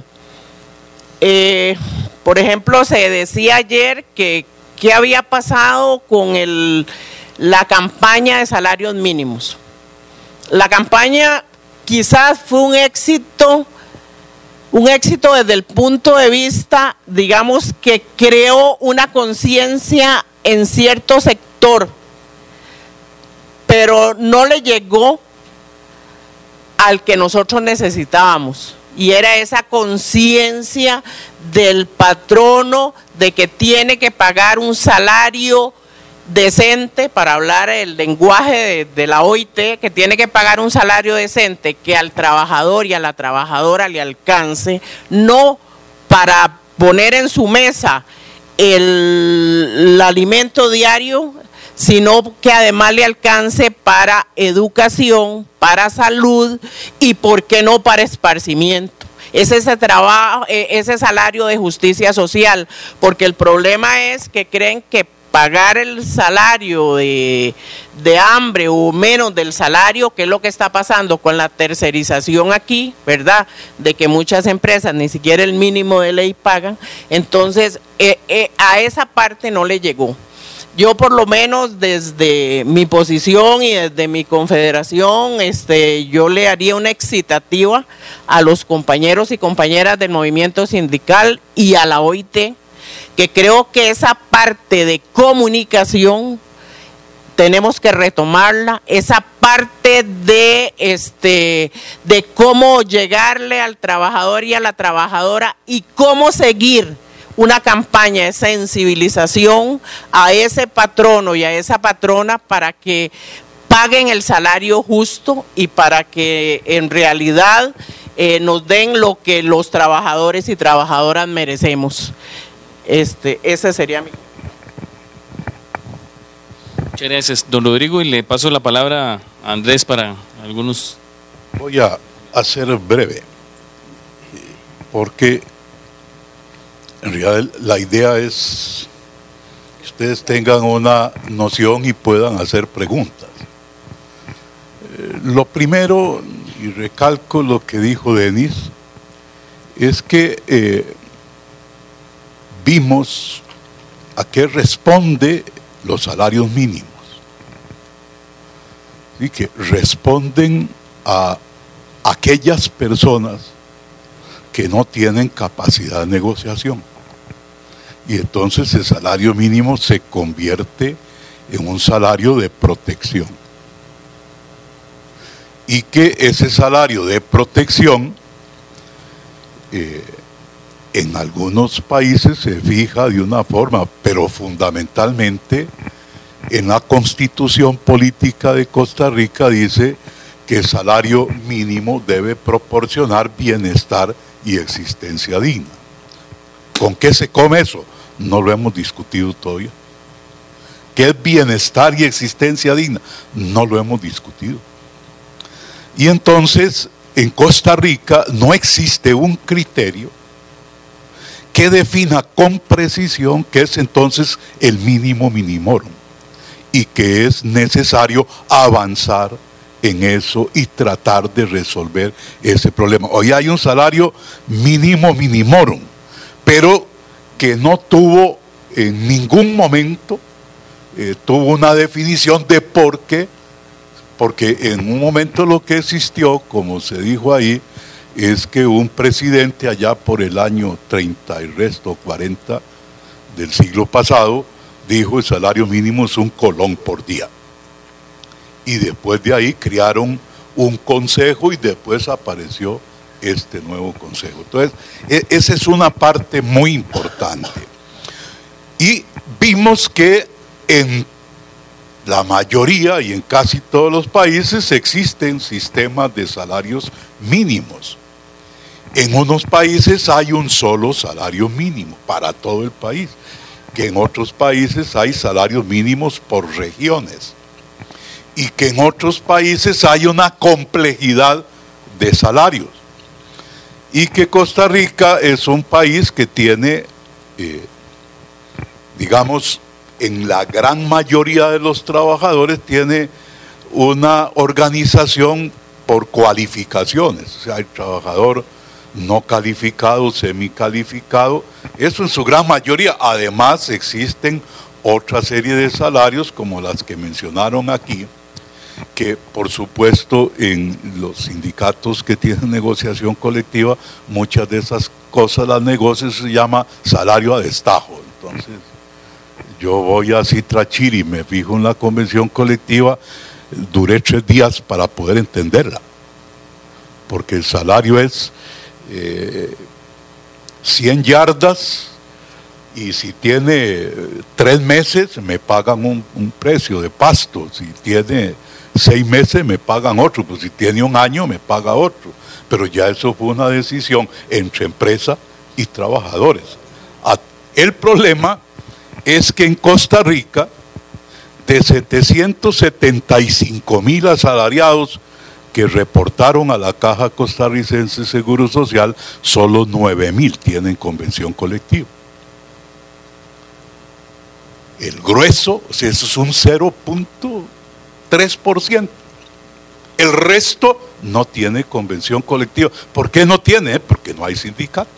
eh, por ejemplo, se decía ayer que qué había pasado con el, la campaña de salarios mínimos. La campaña quizás fue un éxito, un éxito desde el punto de vista, digamos, que creó una conciencia en cierto sector, pero no le llegó al que nosotros necesitábamos, y era esa conciencia del patrono de que tiene que pagar un salario decente, para hablar el lenguaje de, de la O I T, que tiene que pagar un salario decente que al trabajador y a la trabajadora le alcance, no para poner en su mesa el, el alimento diario, sino que además le alcance para educación, para salud y, ¿por qué no, para esparcimiento? Es ese trabajo, ese salario de justicia social, porque el problema es que creen que pagar el salario de, de hambre o menos del salario, que es lo que está pasando con la tercerización aquí, ¿verdad? De que muchas empresas ni siquiera el mínimo de ley pagan. Entonces, eh, eh, a esa parte no le llegó. Yo por lo menos desde mi posición y desde mi confederación, este, yo le haría una excitativa a los compañeros y compañeras del movimiento sindical y a la O I T, que creo que esa parte de comunicación tenemos que retomarla, esa parte de, este, de cómo llegarle al trabajador y a la trabajadora y cómo seguir una campaña de sensibilización a ese patrono y a esa patrona para que paguen el salario justo y para que en realidad eh, nos den lo que los trabajadores y trabajadoras merecemos. Este, ese sería mi... Muchas gracias, don Rodrigo, y le paso la palabra a Andrés para algunos... Voy a hacer breve, porque en realidad la idea es que ustedes tengan una noción y puedan hacer preguntas. Eh, lo primero, y recalco lo que dijo Denis, es que eh, vimos a qué responde los salarios mínimos. ¿sí? Que responden a aquellas personas que no tienen capacidad de negociación. Y entonces el salario mínimo se convierte en un salario de protección. Y que ese salario de protección eh, en algunos países se fija de una forma, pero fundamentalmente en la Constitución Política de Costa Rica dice que el salario mínimo debe proporcionar bienestar y existencia digna. ¿Con qué se come eso? No lo hemos discutido todavía. ¿Qué es bienestar y existencia digna? No lo hemos discutido. Y entonces, en Costa Rica no existe un criterio que defina con precisión qué es entonces el mínimo minimorum y que es necesario avanzar en eso y tratar de resolver ese problema. Hoy hay un salario mínimo minimorum, pero que no tuvo en ningún momento, eh, tuvo una definición de por qué, porque en un momento lo que existió, como se dijo ahí, es que un presidente allá por el año treinta y resto, cuarenta del siglo pasado, dijo el salario mínimo es un colón por día. Y después de ahí crearon un consejo y después apareció este nuevo consejo. Entonces, esa es una parte muy importante. Y vimos que en la mayoría y en casi todos los países existen sistemas de salarios mínimos. En unos países hay un solo salario mínimo para todo el país, que en otros países hay salarios mínimos por regiones, y que en otros países hay una complejidad de salarios, y que Costa Rica es un país que tiene, eh, digamos, en la gran mayoría de los trabajadores tiene una organización por cualificaciones, o sea, el trabajador no calificado, semicalificado, eso en su gran mayoría. Además existen otra serie de salarios como las que mencionaron aquí, que por supuesto en los sindicatos que tienen negociación colectiva, muchas de esas cosas las negocian, se llama salario a destajo. Entonces yo voy a Citrachiri y me fijo en la convención colectiva, duré tres días para poder entenderla, porque el salario es eh, cien yardas y si tiene tres meses me pagan un, un precio de pasto, si tiene seis meses me pagan otro, pues si tiene un año me paga otro, pero ya eso fue una decisión entre empresa y trabajadores. El problema es que en Costa Rica, de setecientos setenta y cinco mil asalariados que reportaron a la Caja Costarricense de Seguro Social, solo nueve mil tienen convención colectiva. El grueso, o sea, eso es un cero punto tres por ciento. El resto no tiene convención colectiva. ¿Por qué no tiene? Porque no hay sindicato.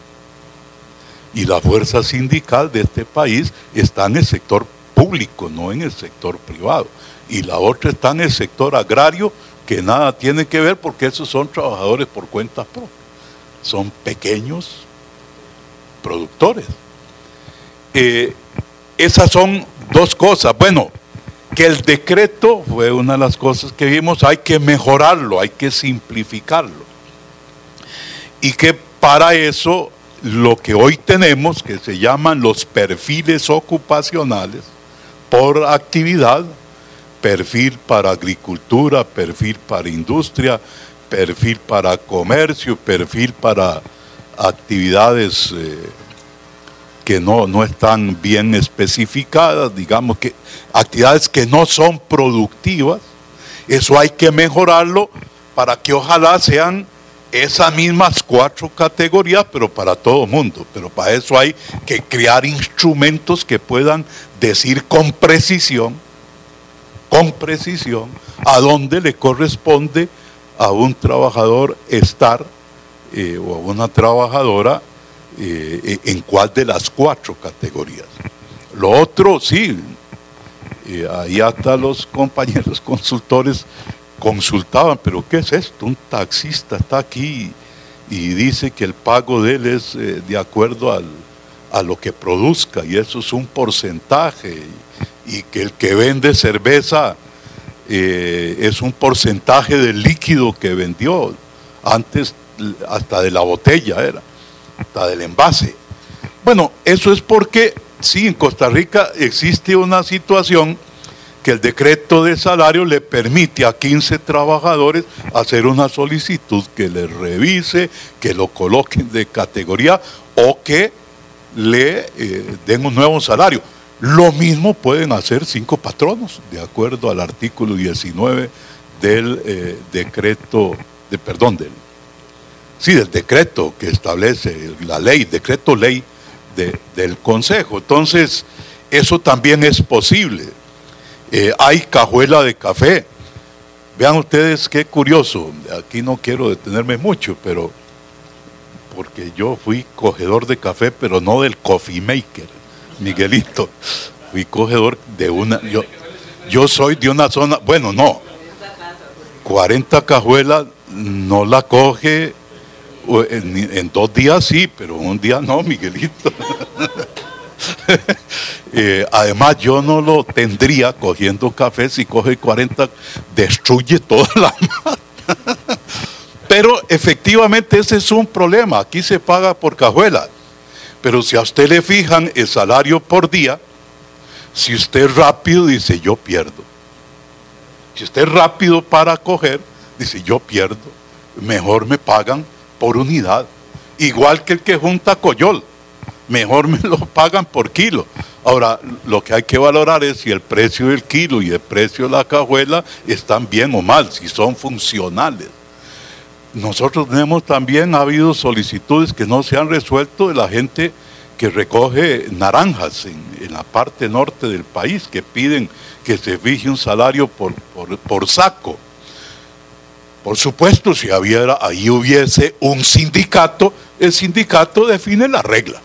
Y la fuerza sindical de este país está en el sector público, no en el sector privado. Y la otra está en el sector agrario, que nada tiene que ver porque esos son trabajadores por cuenta propia. Son pequeños productores. Eh, esas son dos cosas. Bueno, que el decreto fue una de las cosas que vimos, hay que mejorarlo, hay que simplificarlo. Y que para eso lo que hoy tenemos, que se llaman los perfiles ocupacionales por actividad, perfil para agricultura, perfil para industria, perfil para comercio, perfil para actividades eh, que no, no están bien especificadas, digamos que actividades que no son productivas. Eso hay que mejorarlo para que ojalá sean esas mismas cuatro categorías, pero para todo el mundo. Pero para eso hay que crear instrumentos que puedan decir con precisión, con precisión, a dónde le corresponde a un trabajador estar eh, o a una trabajadora eh, en cuál de las cuatro categorías. Lo otro, sí, eh, ahí hasta los compañeros consultores consultaban, pero ¿qué es esto? Un taxista está aquí y dice que el pago de él es eh, de acuerdo al, a lo que produzca, y eso es un porcentaje, y, y que el que vende cerveza eh, es un porcentaje del líquido que vendió, antes hasta de la botella era, hasta del envase. Bueno, eso es porque sí, en Costa Rica existe una situación que el decreto de salario le permite a quince trabajadores hacer una solicitud que le revise, que lo coloquen de categoría o que le eh, den un nuevo salario. Lo mismo pueden hacer cinco patronos, de acuerdo al artículo diecinueve del eh, decreto, de, perdón, del, sí, del decreto que establece la ley, decreto ley de, del Consejo. Entonces, eso también es posible. Eh, hay cajuela de café. Vean ustedes qué curioso, aquí no quiero detenerme mucho, pero porque yo fui cogedor de café, pero no del coffee maker, Miguelito. Fui cogedor de una, yo, yo soy de una zona, bueno, no, cuarenta cajuelas no la coge en, en dos días sí, pero un día no, Miguelito. Eh, además yo no lo tendría cogiendo café. Si coge cuarenta destruye toda la mata. Pero efectivamente ese es un problema. Aquí se paga por cajuela, pero si a usted le fijan el salario por día, si usted es rápido dice yo pierdo, si usted es rápido para coger dice yo pierdo, mejor me pagan por unidad, igual que el que junta coyol, mejor me lo pagan por kilo. Ahora, lo que hay que valorar es si el precio del kilo y el precio de la cajuela están bien o mal, si son funcionales. Nosotros tenemos también, ha habido solicitudes que no se han resuelto de la gente que recoge naranjas en, en la parte norte del país, que piden que se fije un salario por, por, por saco. Por supuesto, si hubiera, ahí hubiese un sindicato, el sindicato define la regla.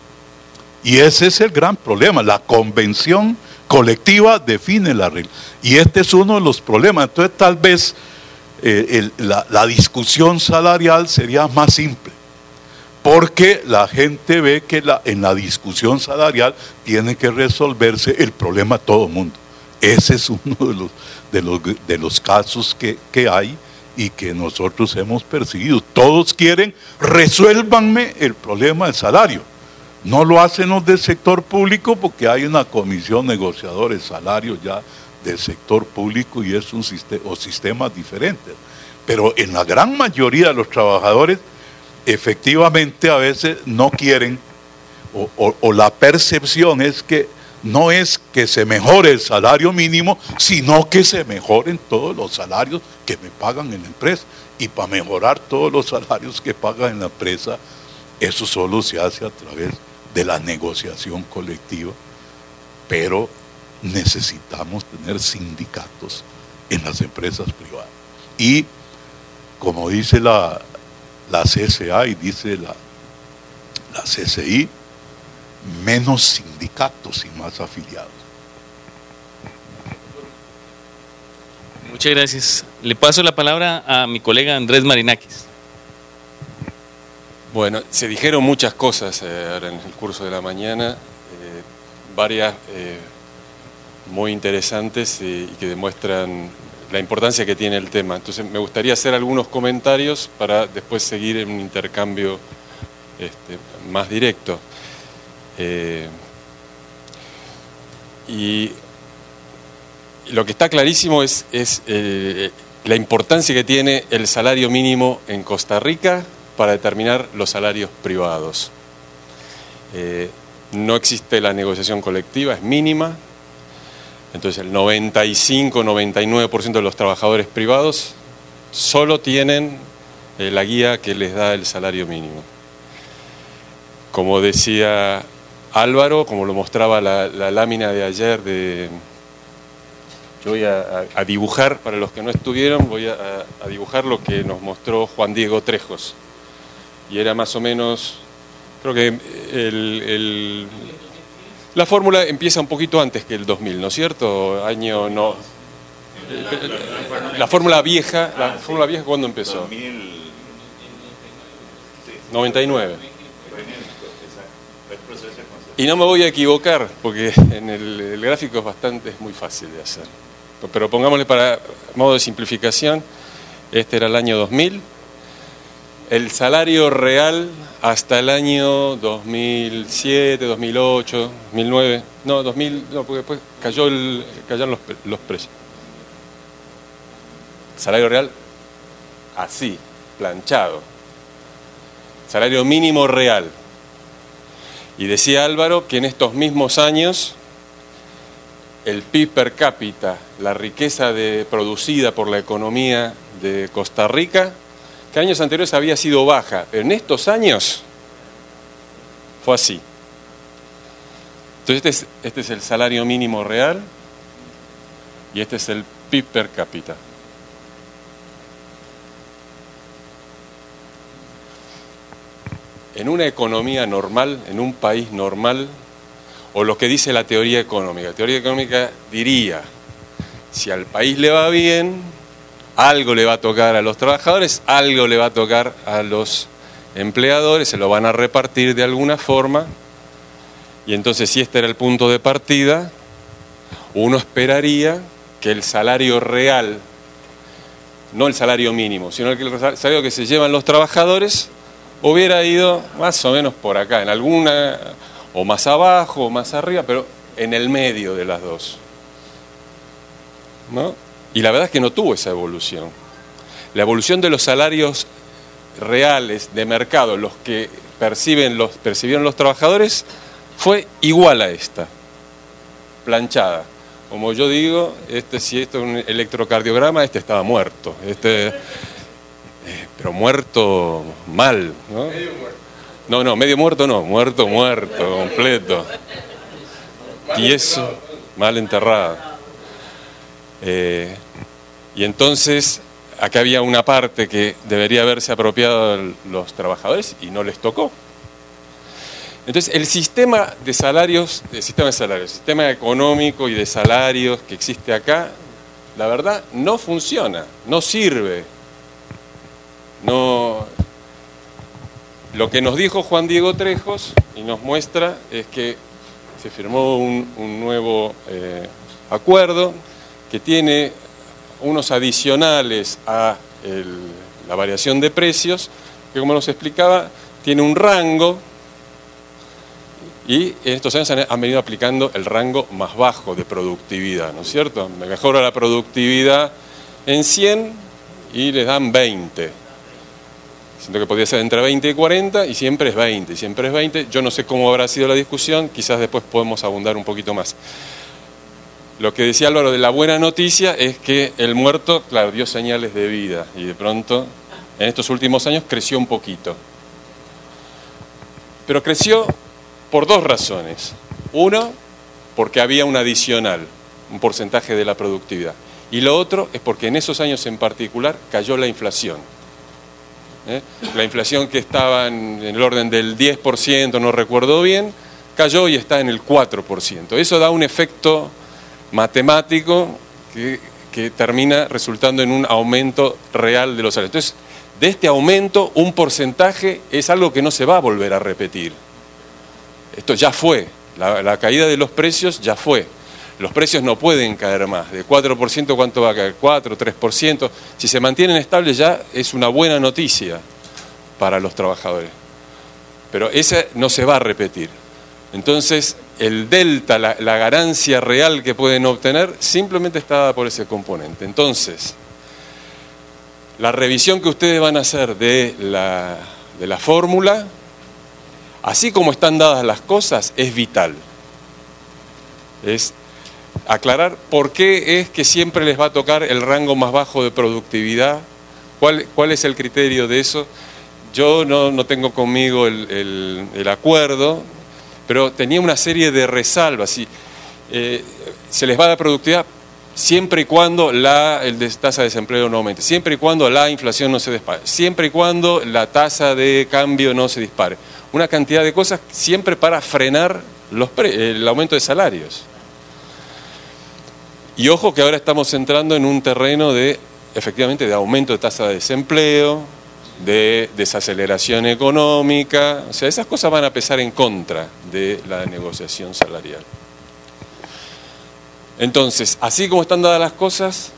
Y ese es el gran problema, la convención colectiva define la regla. Y este es uno de los problemas. Entonces tal vez eh, el, la, la discusión salarial sería más simple, porque la gente ve que la, en la discusión salarial tiene que resolverse el problema de todo el mundo. Ese es uno de los, de los, de los casos que, que hay y que nosotros hemos perseguido. Todos quieren, resuélvanme el problema del salario. No lo hacen los del sector público porque hay una comisión negociadora de salarios ya del sector público y es un sistema o sistemas diferentes. Pero en la gran mayoría de los trabajadores efectivamente a veces no quieren o, o, o la percepción es que no es que se mejore el salario mínimo, sino que se mejoren todos los salarios que me pagan en la empresa. Y para mejorar todos los salarios que pagan en la empresa, eso solo se hace a través de la negociación colectiva, pero necesitamos tener sindicatos en las empresas privadas. Y como dice la, la C S A y dice la, la C C I, menos sindicatos y más afiliados. Muchas gracias. Le paso la palabra a mi colega Andrés Marinakis. Bueno, se dijeron muchas cosas eh, ahora en el curso de la mañana, eh, varias eh, muy interesantes eh, y que demuestran la importancia que tiene el tema. Entonces me gustaría hacer algunos comentarios para después seguir en un intercambio este, más directo. Eh, y lo que está clarísimo es, es eh, la importancia que tiene el salario mínimo en Costa Rica para determinar los salarios privados. Eh, no existe la negociación colectiva, es mínima. Entonces el noventa y cinco, noventa y nueve por ciento de los trabajadores privados solo tienen eh, la guía que les da el salario mínimo. Como decía Álvaro, como lo mostraba la, la lámina de ayer de... Yo voy a, a, a dibujar, para los que no estuvieron, voy a, a dibujar lo que nos mostró Juan Diego Trejos. Y era más o menos, creo que el, el La fórmula empieza un poquito antes que el dos mil, ¿no es cierto? Año no. La fórmula vieja, la fórmula vieja ¿cuándo empezó? noventa y nueve. Y no me voy a equivocar, porque en el, el gráfico es bastante, es muy fácil de hacer. Pero pongámosle para modo de simplificación, este era el año dos mil. El salario real hasta el año dos mil siete, dos mil ocho, dos mil nueve, no, dos mil, no, porque después cayó el, cayeron los, los precios. Salario real, así, planchado. Salario mínimo real. Y decía Álvaro que en estos mismos años el P I B per cápita, la riqueza de, producida por la economía de Costa Rica, que años anteriores había sido baja, pero en estos años fue así. Entonces este es, este es el salario mínimo real y este es el P I B per cápita. En una economía normal, en un país normal, o lo que dice la teoría económica. La teoría económica diría, si al país le va bien, algo le va a tocar a los trabajadores, algo le va a tocar a los empleadores, se lo van a repartir de alguna forma, y entonces si este era el punto de partida, uno esperaría que el salario real, no el salario mínimo, sino el salario que se llevan los trabajadores, hubiera ido más o menos por acá, en alguna, o más abajo, o más arriba, pero en el medio de las dos, ¿no? Y la verdad es que no tuvo esa evolución. La evolución de los salarios reales de mercado, los que perciben los, percibieron los trabajadores, fue igual a esta, planchada. Como yo digo, este, si esto es un electrocardiograma, este estaba muerto. Este, eh, pero muerto mal, ¿no? Medio muerto. No, no, medio muerto no, muerto, muerto, completo. Y eso, mal enterrado. Eh, y entonces, acá había una parte que debería haberse apropiado a los trabajadores y no les tocó. Entonces, el sistema de salarios, el sistema de salarios, el sistema económico y de salarios que existe acá, la verdad, no funciona, no sirve. No. Lo que nos dijo Juan Diego Trejos y nos muestra es que se firmó un, un nuevo eh, acuerdo que tiene unos adicionales a el, la variación de precios, que como nos explicaba, tiene un rango, y en estos años han, han venido aplicando el rango más bajo de productividad, ¿no es cierto? Me mejora la productividad en cien y les dan veinte. Siento que podría ser entre veinte y cuarenta, y siempre es veinte, siempre es veinte. Yo no sé cómo habrá sido la discusión, quizás después podemos abundar un poquito más. Lo que decía Álvaro de la buena noticia es que el muerto, claro, dio señales de vida, y de pronto, en estos últimos años, creció un poquito. Pero creció por dos razones. Uno, porque había un adicional, un porcentaje de la productividad. Y lo otro es porque en esos años en particular cayó la inflación. ¿Eh? La inflación que estaba en el orden del diez por ciento, no recuerdo bien, cayó y está en el cuatro por ciento. Eso da un efecto matemático que, que termina resultando en un aumento real de los salarios. Entonces, de este aumento, un porcentaje es algo que no se va a volver a repetir. Esto ya fue, la, la caída de los precios ya fue. Los precios no pueden caer más. De cuatro por ciento, ¿cuánto va a caer? cuatro, tres por ciento. Si se mantienen estables ya es una buena noticia para los trabajadores. Pero esa no se va a repetir. Entonces, el delta, la, la ganancia real que pueden obtener, simplemente está dada por ese componente. Entonces, la revisión que ustedes van a hacer de la, de la fórmula, así como están dadas las cosas, es vital. Es aclarar por qué es que siempre les va a tocar el rango más bajo de productividad, cuál, cuál es el criterio de eso. Yo no, no tengo conmigo el, el, el acuerdo, pero tenía una serie de resalvas. Y, eh, se les va a dar productividad siempre y cuando la el de, tasa de desempleo no aumente, siempre y cuando la inflación no se dispare, siempre y cuando la tasa de cambio no se dispare. una cantidad de cosas siempre para frenar los pre- el aumento de salarios. Y ojo que ahora estamos entrando en un terreno de, efectivamente, de aumento de tasa de desempleo, de desaceleración económica, o sea, esas cosas van a pesar en contra de la negociación salarial. Entonces, así como están dadas las cosas,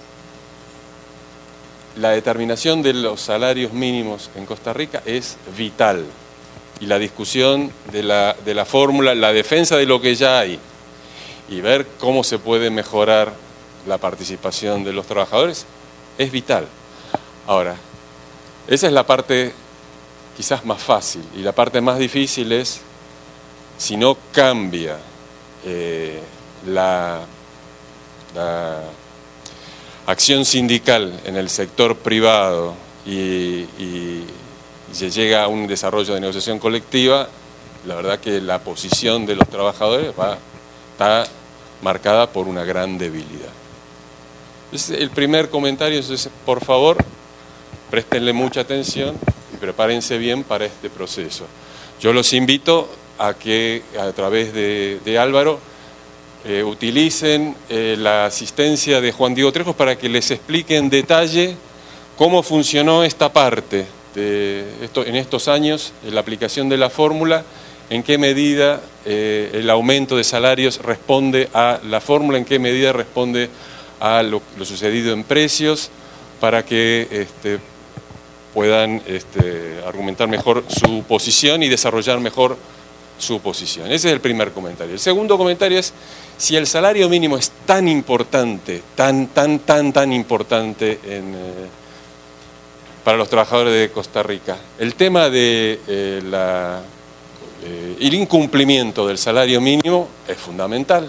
la determinación de los salarios mínimos en Costa Rica es vital. Y la discusión de la, de la fórmula, la defensa de lo que ya hay y ver cómo se puede mejorar la participación de los trabajadores es vital. Ahora, esa es la parte quizás más fácil, y la parte más difícil es si no cambia eh, la, la acción sindical en el sector privado y, y, y se llega a un desarrollo de negociación colectiva, la verdad que la posición de los trabajadores va, está marcada por una gran debilidad. Entonces, el primer comentario es, por favor, préstenle mucha atención y prepárense bien para este proceso. Yo los invito a que a través de, de Álvaro eh, utilicen eh, la asistencia de Juan Diego Trejos para que les explique en detalle cómo funcionó esta parte de esto, en estos años, en la aplicación de la fórmula, en qué medida eh, el aumento de salarios responde a la fórmula, en qué medida responde a lo, lo sucedido en precios, para que este, puedan este, argumentar mejor su posición y desarrollar mejor su posición. Ese es el primer comentario. El segundo comentario es, si el salario mínimo es tan importante, tan, tan, tan, tan importante en, eh, para los trabajadores de Costa Rica, el tema de eh, la, eh, el incumplimiento del salario mínimo es fundamental.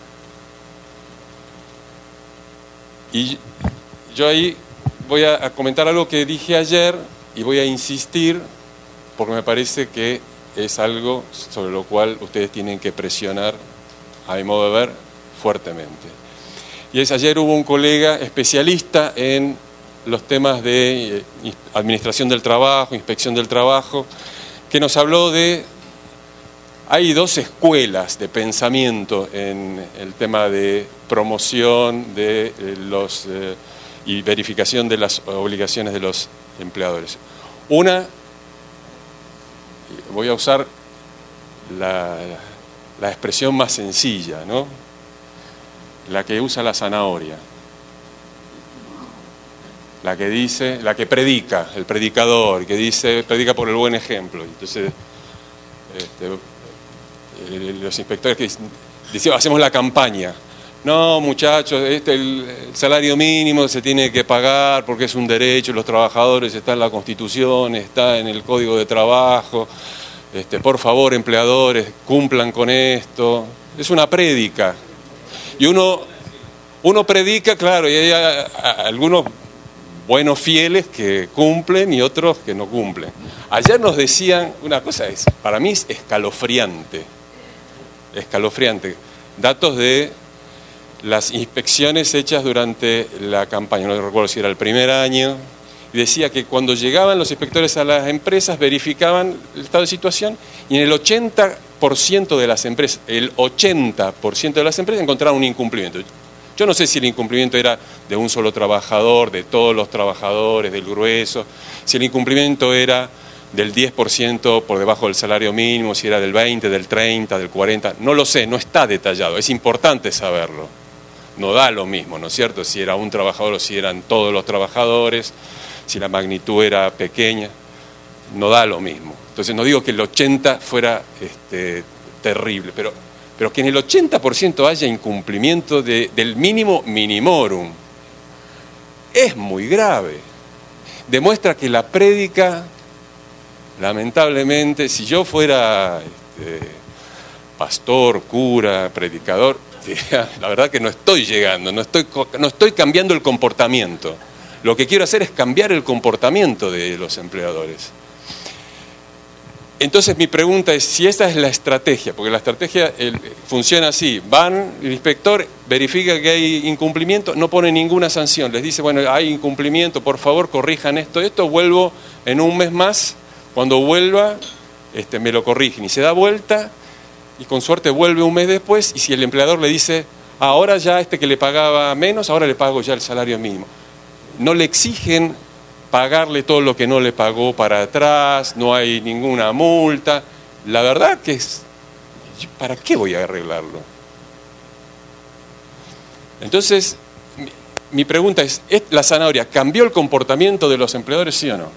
Y yo ahí voy a comentar algo que dije ayer y voy a insistir porque me parece que es algo sobre lo cual ustedes tienen que presionar, a mi modo de ver, fuertemente. Y es, ayer hubo un colega especialista en los temas de administración del trabajo, inspección del trabajo, que nos habló de, hay dos escuelas de pensamiento en el tema de promoción de los eh, y verificación de las obligaciones de los empleadores. Una, voy a usar la, la expresión más sencilla, ¿no? La que usa la zanahoria, la que dice, la que predica, el predicador, que dice, predica por el buen ejemplo. Entonces, este, los inspectores que dicen, hacemos la campaña. No, muchachos, este, el, el salario mínimo se tiene que pagar porque es un derecho, los trabajadores, está en la Constitución, está en el Código de Trabajo. Este, por favor, empleadores, cumplan con esto. Es una prédica. Y uno, uno predica, claro, y hay a, a, algunos buenos fieles que cumplen y otros que no cumplen. Ayer nos decían, una cosa es, para mí es escalofriante, escalofriante, datos de las inspecciones hechas durante la campaña, no recuerdo si era el primer año, y decía que cuando llegaban los inspectores a las empresas verificaban el estado de situación y en el ochenta por ciento de las empresas, el ochenta por ciento de las empresas encontraron un incumplimiento. Yo no sé si el incumplimiento era de un solo trabajador, de todos los trabajadores, del grueso, si el incumplimiento era del diez por ciento por debajo del salario mínimo, si era del veinte, del treinta, del cuarenta, no lo sé, no está detallado, es importante saberlo. No da lo mismo, ¿no es cierto? Si era un trabajador o si eran todos los trabajadores, si la magnitud era pequeña, no da lo mismo. Entonces no digo que el ochenta fuera este, terrible, pero, pero que en el ochenta por ciento haya incumplimiento de, del mínimo minimorum es muy grave. Demuestra que la prédica, lamentablemente, si yo fuera este, pastor, cura, predicador, la verdad que no estoy llegando, no estoy, no estoy cambiando el comportamiento. Lo que quiero hacer es cambiar el comportamiento de los empleadores. Entonces mi pregunta es, si esta es la estrategia, porque la estrategia el, funciona así, van, el inspector verifica que hay incumplimiento, no pone ninguna sanción, les dice, bueno, hay incumplimiento, por favor corrijan esto, esto, vuelvo en un mes más, cuando vuelva, este, me lo corrigen y se da vuelta y con suerte vuelve un mes después y si el empleador le dice, ahora ya este que le pagaba menos, ahora le pago ya el salario mínimo. No le exigen pagarle todo lo que no le pagó para atrás, no hay ninguna multa. La verdad que es, ¿para qué voy a arreglarlo? Entonces, mi, mi pregunta es, ¿la zanahoria cambió el comportamiento de los empleadores, sí o no?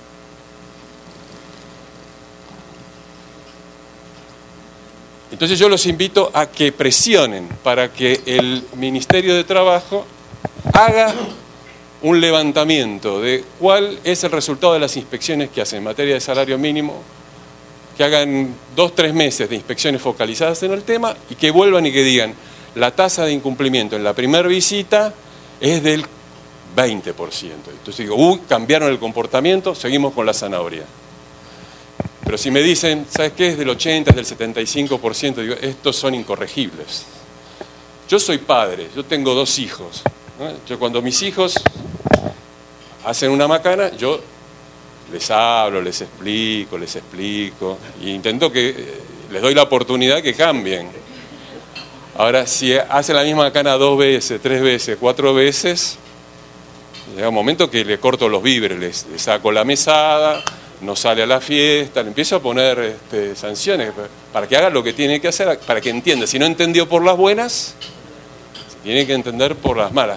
Entonces yo los invito a que presionen para que el Ministerio de Trabajo haga un levantamiento de cuál es el resultado de las inspecciones que hacen en materia de salario mínimo, que hagan dos, tres meses de inspecciones focalizadas en el tema y que vuelvan y que digan, la tasa de incumplimiento en la primera visita es del veinte por ciento. Entonces digo, uy, cambiaron el comportamiento, seguimos con la zanahoria. Pero si me dicen, ¿sabes qué? Es del ochenta, es del setenta y cinco por ciento, digo, estos son incorregibles. Yo soy padre, yo tengo dos hijos. ¿no? Yo cuando mis hijos hacen una macana, yo les hablo, les explico, les explico, e intento que les doy la oportunidad que cambien. Ahora, si hacen la misma macana dos veces, tres veces, cuatro veces, llega un momento que le corto los víveres, les, les saco la mesada, no sale a la fiesta, le empiezo a poner este, sanciones para que haga lo que tiene que hacer, para que entienda. Si no entendió por las buenas, tiene que entender por las malas.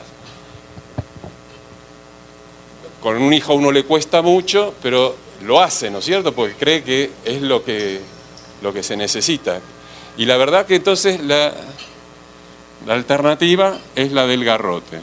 Con un hijo a uno le cuesta mucho, pero lo hace, ¿no es cierto? Porque cree que es lo que, lo que se necesita. Y la verdad que entonces la, la alternativa es la del garrote.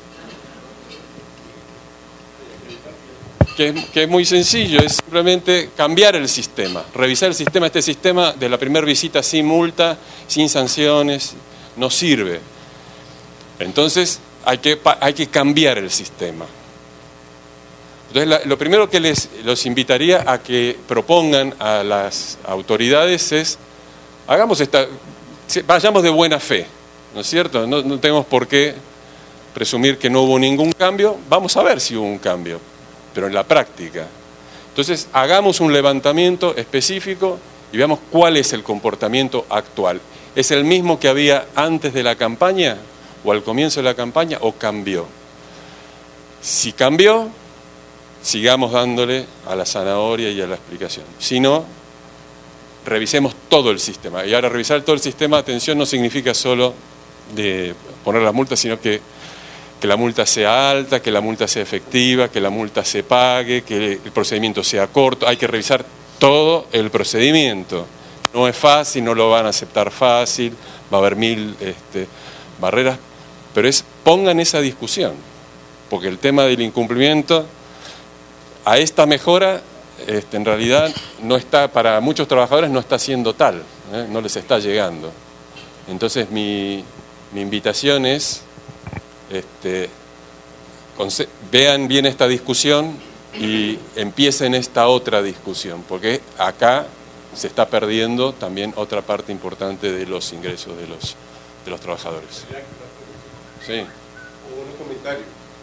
Que, que es muy sencillo, es simplemente cambiar el sistema, revisar el sistema. Este sistema de la primera visita sin multa, sin sanciones, no sirve. Entonces hay que, hay que cambiar el sistema. Entonces la, lo primero que les los invitaría a que propongan a las autoridades es, hagamos esta, vayamos de buena fe, ¿no es cierto? No, no tenemos por qué presumir que no hubo ningún cambio, vamos a ver si hubo un cambio, pero en la práctica. Entonces, hagamos un levantamiento específico y veamos cuál es el comportamiento actual. ¿Es el mismo que había antes de la campaña o al comienzo de la campaña o cambió? Si cambió, sigamos dándole a la zanahoria y a la explicación. Si no, revisemos todo el sistema. Y ahora revisar todo el sistema, atención, no significa solo de poner las multas, sino que que la multa sea alta, que la multa sea efectiva, que la multa se pague, que el procedimiento sea corto. Hay que revisar todo el procedimiento. No es fácil, no lo van a aceptar fácil, va a haber mil este, barreras, pero es pongan esa discusión, porque el tema del incumplimiento a esta mejora este, en realidad no está, para muchos trabajadores no está siendo tal, ¿eh? No les está llegando. Entonces mi, mi invitación es Este, vean bien esta discusión y empiecen esta otra discusión, porque acá se está perdiendo también otra parte importante de los ingresos de los, de los trabajadores. Sí. Un comentario.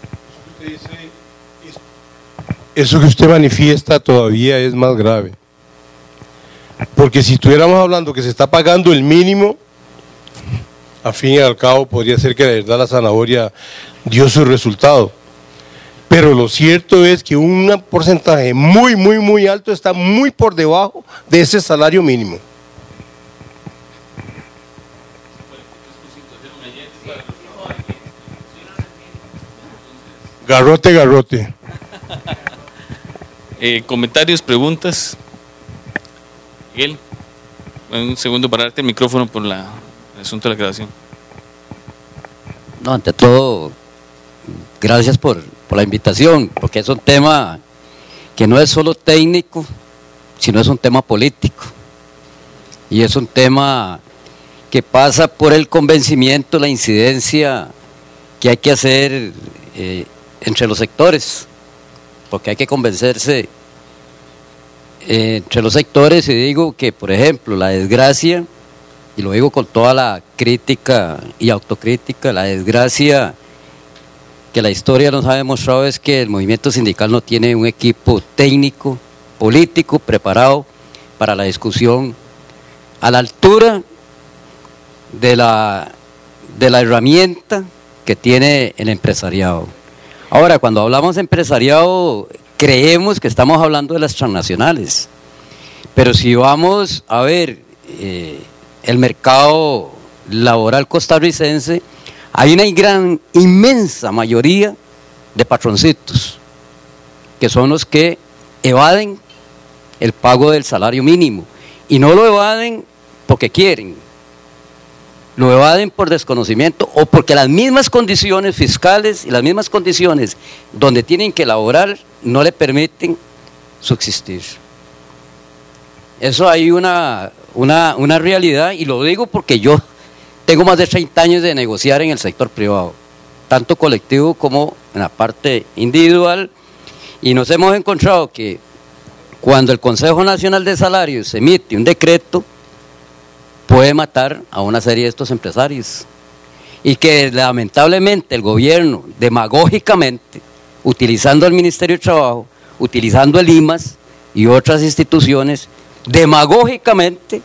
Eso que usted manifiesta todavía es más grave, porque si estuviéramos hablando que se está pagando el mínimo, al fin y al cabo podría ser que de verdad la zanahoria dio su resultado. Pero lo cierto es que un porcentaje muy, muy, muy alto está muy por debajo de ese salario mínimo. Garrote, garrote. Eh, comentarios, preguntas. Miguel, un segundo para darte el micrófono por la... asunto de la grabación. No, ante todo, gracias por, por la invitación, porque es un tema que no es solo técnico, sino es un tema político. Y es un tema que pasa por el convencimiento, la incidencia que hay que hacer eh, entre los sectores, porque hay que convencerse eh, entre los sectores, y digo que, por ejemplo, la desgracia, y lo digo con toda la crítica y autocrítica, la desgracia que la historia nos ha demostrado es que el movimiento sindical no tiene un equipo técnico, político, preparado para la discusión, a la altura de la, de la herramienta que tiene el empresariado. Ahora, cuando hablamos de empresariado, creemos que estamos hablando de las transnacionales, pero si vamos a ver eh, el mercado laboral costarricense, hay una gran, inmensa mayoría de patroncitos, que son los que evaden el pago del salario mínimo, y no lo evaden porque quieren, lo evaden por desconocimiento o porque las mismas condiciones fiscales y las mismas condiciones donde tienen que laborar no le permiten subsistir. Eso hay una, una, una realidad, y lo digo porque yo tengo más de treinta años de negociar en el sector privado, tanto colectivo como en la parte individual, y nos hemos encontrado que cuando el Consejo Nacional de Salarios emite un decreto, puede matar a una serie de estos empresarios, y que lamentablemente el gobierno, demagógicamente, utilizando el Ministerio de Trabajo, utilizando el I M A S y otras instituciones, demagógicamente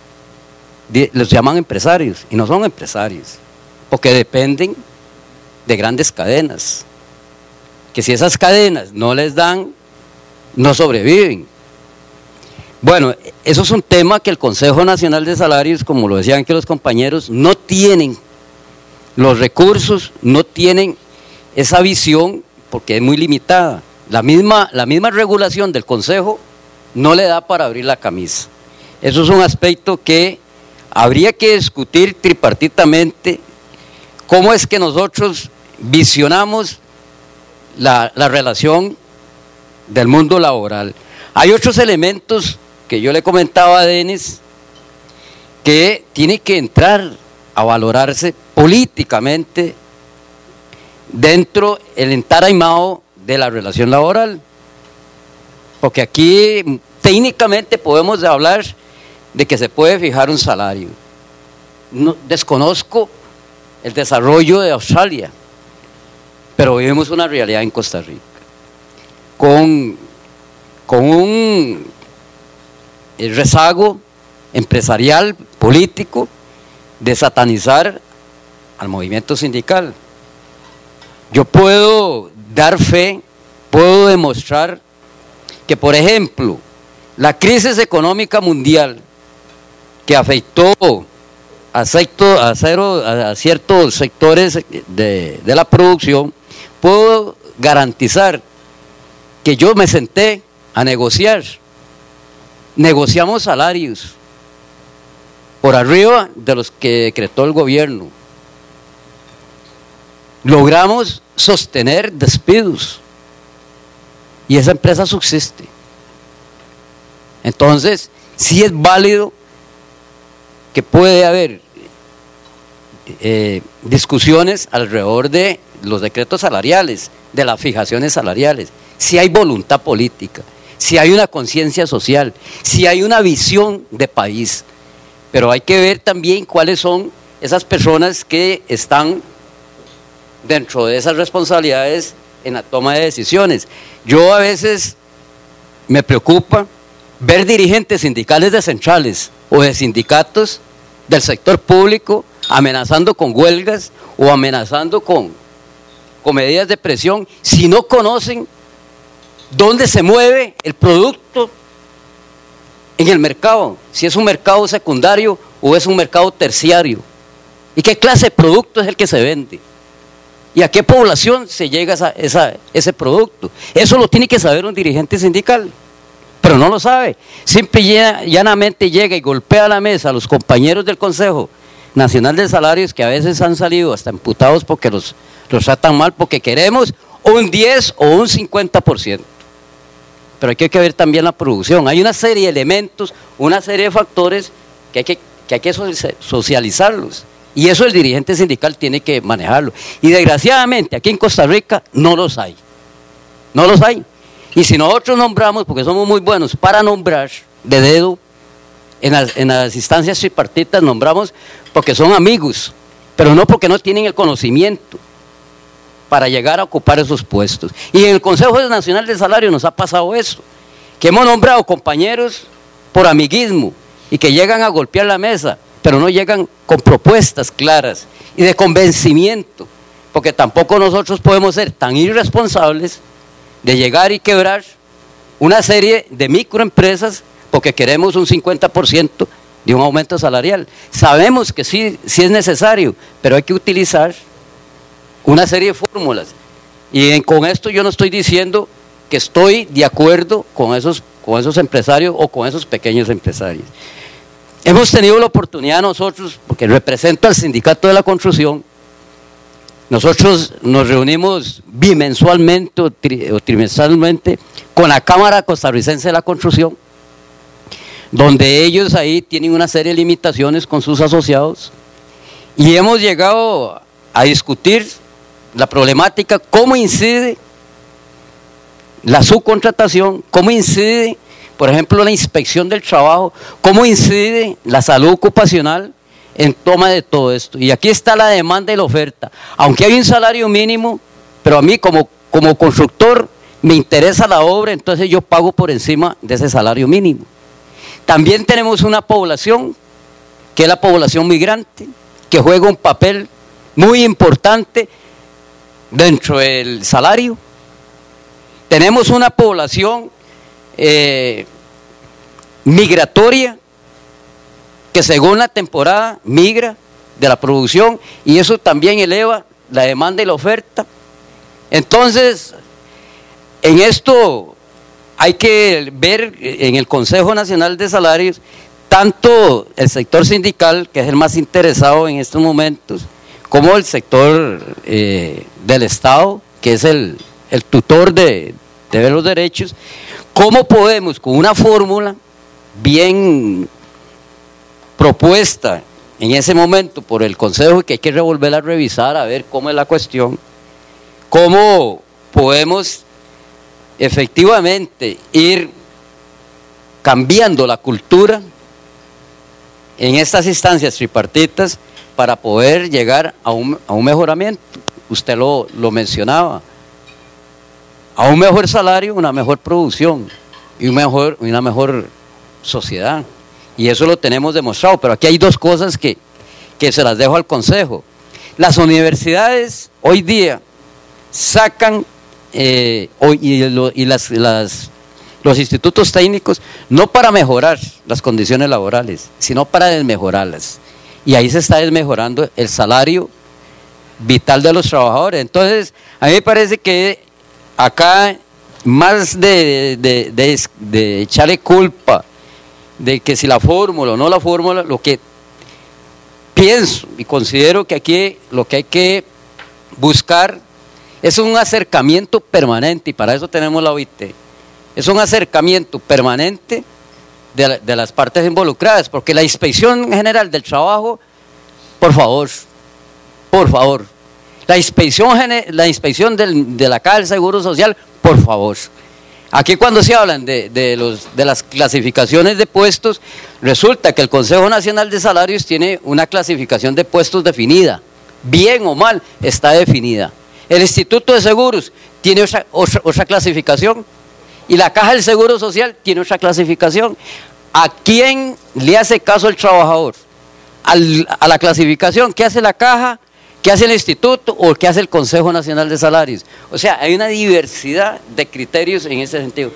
los llaman empresarios, y no son empresarios, porque dependen de grandes cadenas, que si esas cadenas no les dan, no sobreviven. Bueno, eso es un tema que el Consejo Nacional de Salarios, como lo decían que los compañeros, no tienen los recursos, no tienen esa visión, porque es muy limitada. La misma, la misma regulación del Consejo no le da para abrir la camisa. Eso es un aspecto que habría que discutir tripartitamente, cómo es que nosotros visionamos la, la relación del mundo laboral. Hay otros elementos que yo le comentaba a Denis, que tiene que entrar a valorarse políticamente dentro del entaraimado de la relación laboral, porque aquí técnicamente podemos hablar de que se puede fijar un salario. No, desconozco el desarrollo de Australia, pero vivimos una realidad en Costa Rica, con, con un rezago empresarial, político, de satanizar al movimiento sindical. Yo puedo dar fe, puedo demostrar que, por ejemplo, la crisis económica mundial que afectó a, sector, a, cero, a ciertos sectores de, de la producción, puedo garantizar que yo me senté a negociar, negociamos salarios por arriba de los que decretó el gobierno, logramos sostener despidos y esa empresa subsiste. Entonces, sí es válido que puede haber eh, discusiones alrededor de los decretos salariales, de las fijaciones salariales, si hay voluntad política, si hay una conciencia social, si hay una visión de país, pero hay que ver también cuáles son esas personas que están dentro de esas responsabilidades en la toma de decisiones. Yo a veces me preocupa ver dirigentes sindicales de centrales o de sindicatos del sector público amenazando con huelgas o amenazando con, con medidas de presión si no conocen dónde se mueve el producto en el mercado, si es un mercado secundario o es un mercado terciario, y qué clase de producto es el que se vende y a qué población se llega esa, esa, ese producto. Eso lo tiene que saber un dirigente sindical, pero no lo sabe. Simple y llanamente llega y golpea la mesa a los compañeros del Consejo Nacional de Salarios, que a veces han salido hasta imputados porque los, los tratan mal, porque queremos un diez o un cincuenta por ciento. Pero hay que ver también la producción. Hay una serie de elementos, una serie de factores que hay que, que, hay que socializarlos. Y eso el dirigente sindical tiene que manejarlo. Y desgraciadamente aquí en Costa Rica no los hay. No los hay. Y si nosotros nombramos, porque somos muy buenos para nombrar de dedo, en las, en las instancias tripartitas nombramos porque son amigos, pero no porque no tienen el conocimiento para llegar a ocupar esos puestos. Y en el Consejo Nacional de Salarios nos ha pasado eso, que hemos nombrado compañeros por amiguismo y que llegan a golpear la mesa, pero no llegan con propuestas claras y de convencimiento, porque tampoco nosotros podemos ser tan irresponsables de llegar y quebrar una serie de microempresas porque queremos un cincuenta por ciento de un aumento salarial. Sabemos que sí, sí es necesario, pero hay que utilizar una serie de fórmulas. Y en, con esto yo no estoy diciendo que estoy de acuerdo con esos, con esos empresarios o con esos pequeños empresarios. Hemos tenido la oportunidad nosotros, porque represento al sindicato de la construcción, nosotros nos reunimos bimensualmente o, tri, o trimestralmente con la Cámara Costarricense de la Construcción, donde ellos ahí tienen una serie de limitaciones con sus asociados, y hemos llegado a discutir la problemática, cómo incide la subcontratación, cómo incide, por ejemplo, la inspección del trabajo, cómo incide la salud ocupacional en toma de todo esto. Y aquí está la demanda y la oferta. Aunque hay un salario mínimo, pero a mí como, como constructor me interesa la obra, entonces yo pago por encima de ese salario mínimo. También tenemos una población, que es la población migrante, que juega un papel muy importante dentro del salario. Tenemos una población eh, migratoria, que según la temporada migra de la producción, y eso también eleva la demanda y la oferta. Entonces, en esto hay que ver en el Consejo Nacional de Salarios, tanto el sector sindical, que es el más interesado en estos momentos, como el sector eh, del Estado, que es el, el tutor de, de los derechos, cómo podemos con una fórmula bien propuesta en ese momento por el Consejo, que hay que volverla a revisar a ver cómo es la cuestión, cómo podemos efectivamente ir cambiando la cultura en estas instancias tripartitas para poder llegar a un, a un mejoramiento. Usted lo, lo mencionaba, a un mejor salario, una mejor producción y un mejor, una mejor sociedad. Y eso lo tenemos demostrado, pero aquí hay dos cosas que, que se las dejo al Consejo. Las universidades hoy día sacan, eh, hoy, y, lo, y las, las, los institutos técnicos, no para mejorar las condiciones laborales, sino para desmejorarlas. Y ahí se está desmejorando el salario vital de los trabajadores. Entonces, a mí me parece que acá, más de, de, de, de echarle culpa de que si la fórmula o no la fórmula, lo que pienso y considero que aquí lo que hay que buscar es un acercamiento permanente, y para eso tenemos la O I T, es un acercamiento permanente de, la, de las partes involucradas, porque la Inspección General del Trabajo, por favor, por favor, la inspección, la inspección del, de la Caja del Seguro Social, por favor. Aquí cuando se hablan de, de, los, de las clasificaciones de puestos, resulta que el Consejo Nacional de Salarios tiene una clasificación de puestos definida, bien o mal está definida. El Instituto de Seguros tiene otra, otra, otra clasificación, y la Caja del Seguro Social tiene otra clasificación. ¿A quién le hace caso el trabajador? Al, a la clasificación que hace la Caja, que hace el Instituto o que hace el Consejo Nacional de Salarios. O sea, hay una diversidad de criterios en ese sentido.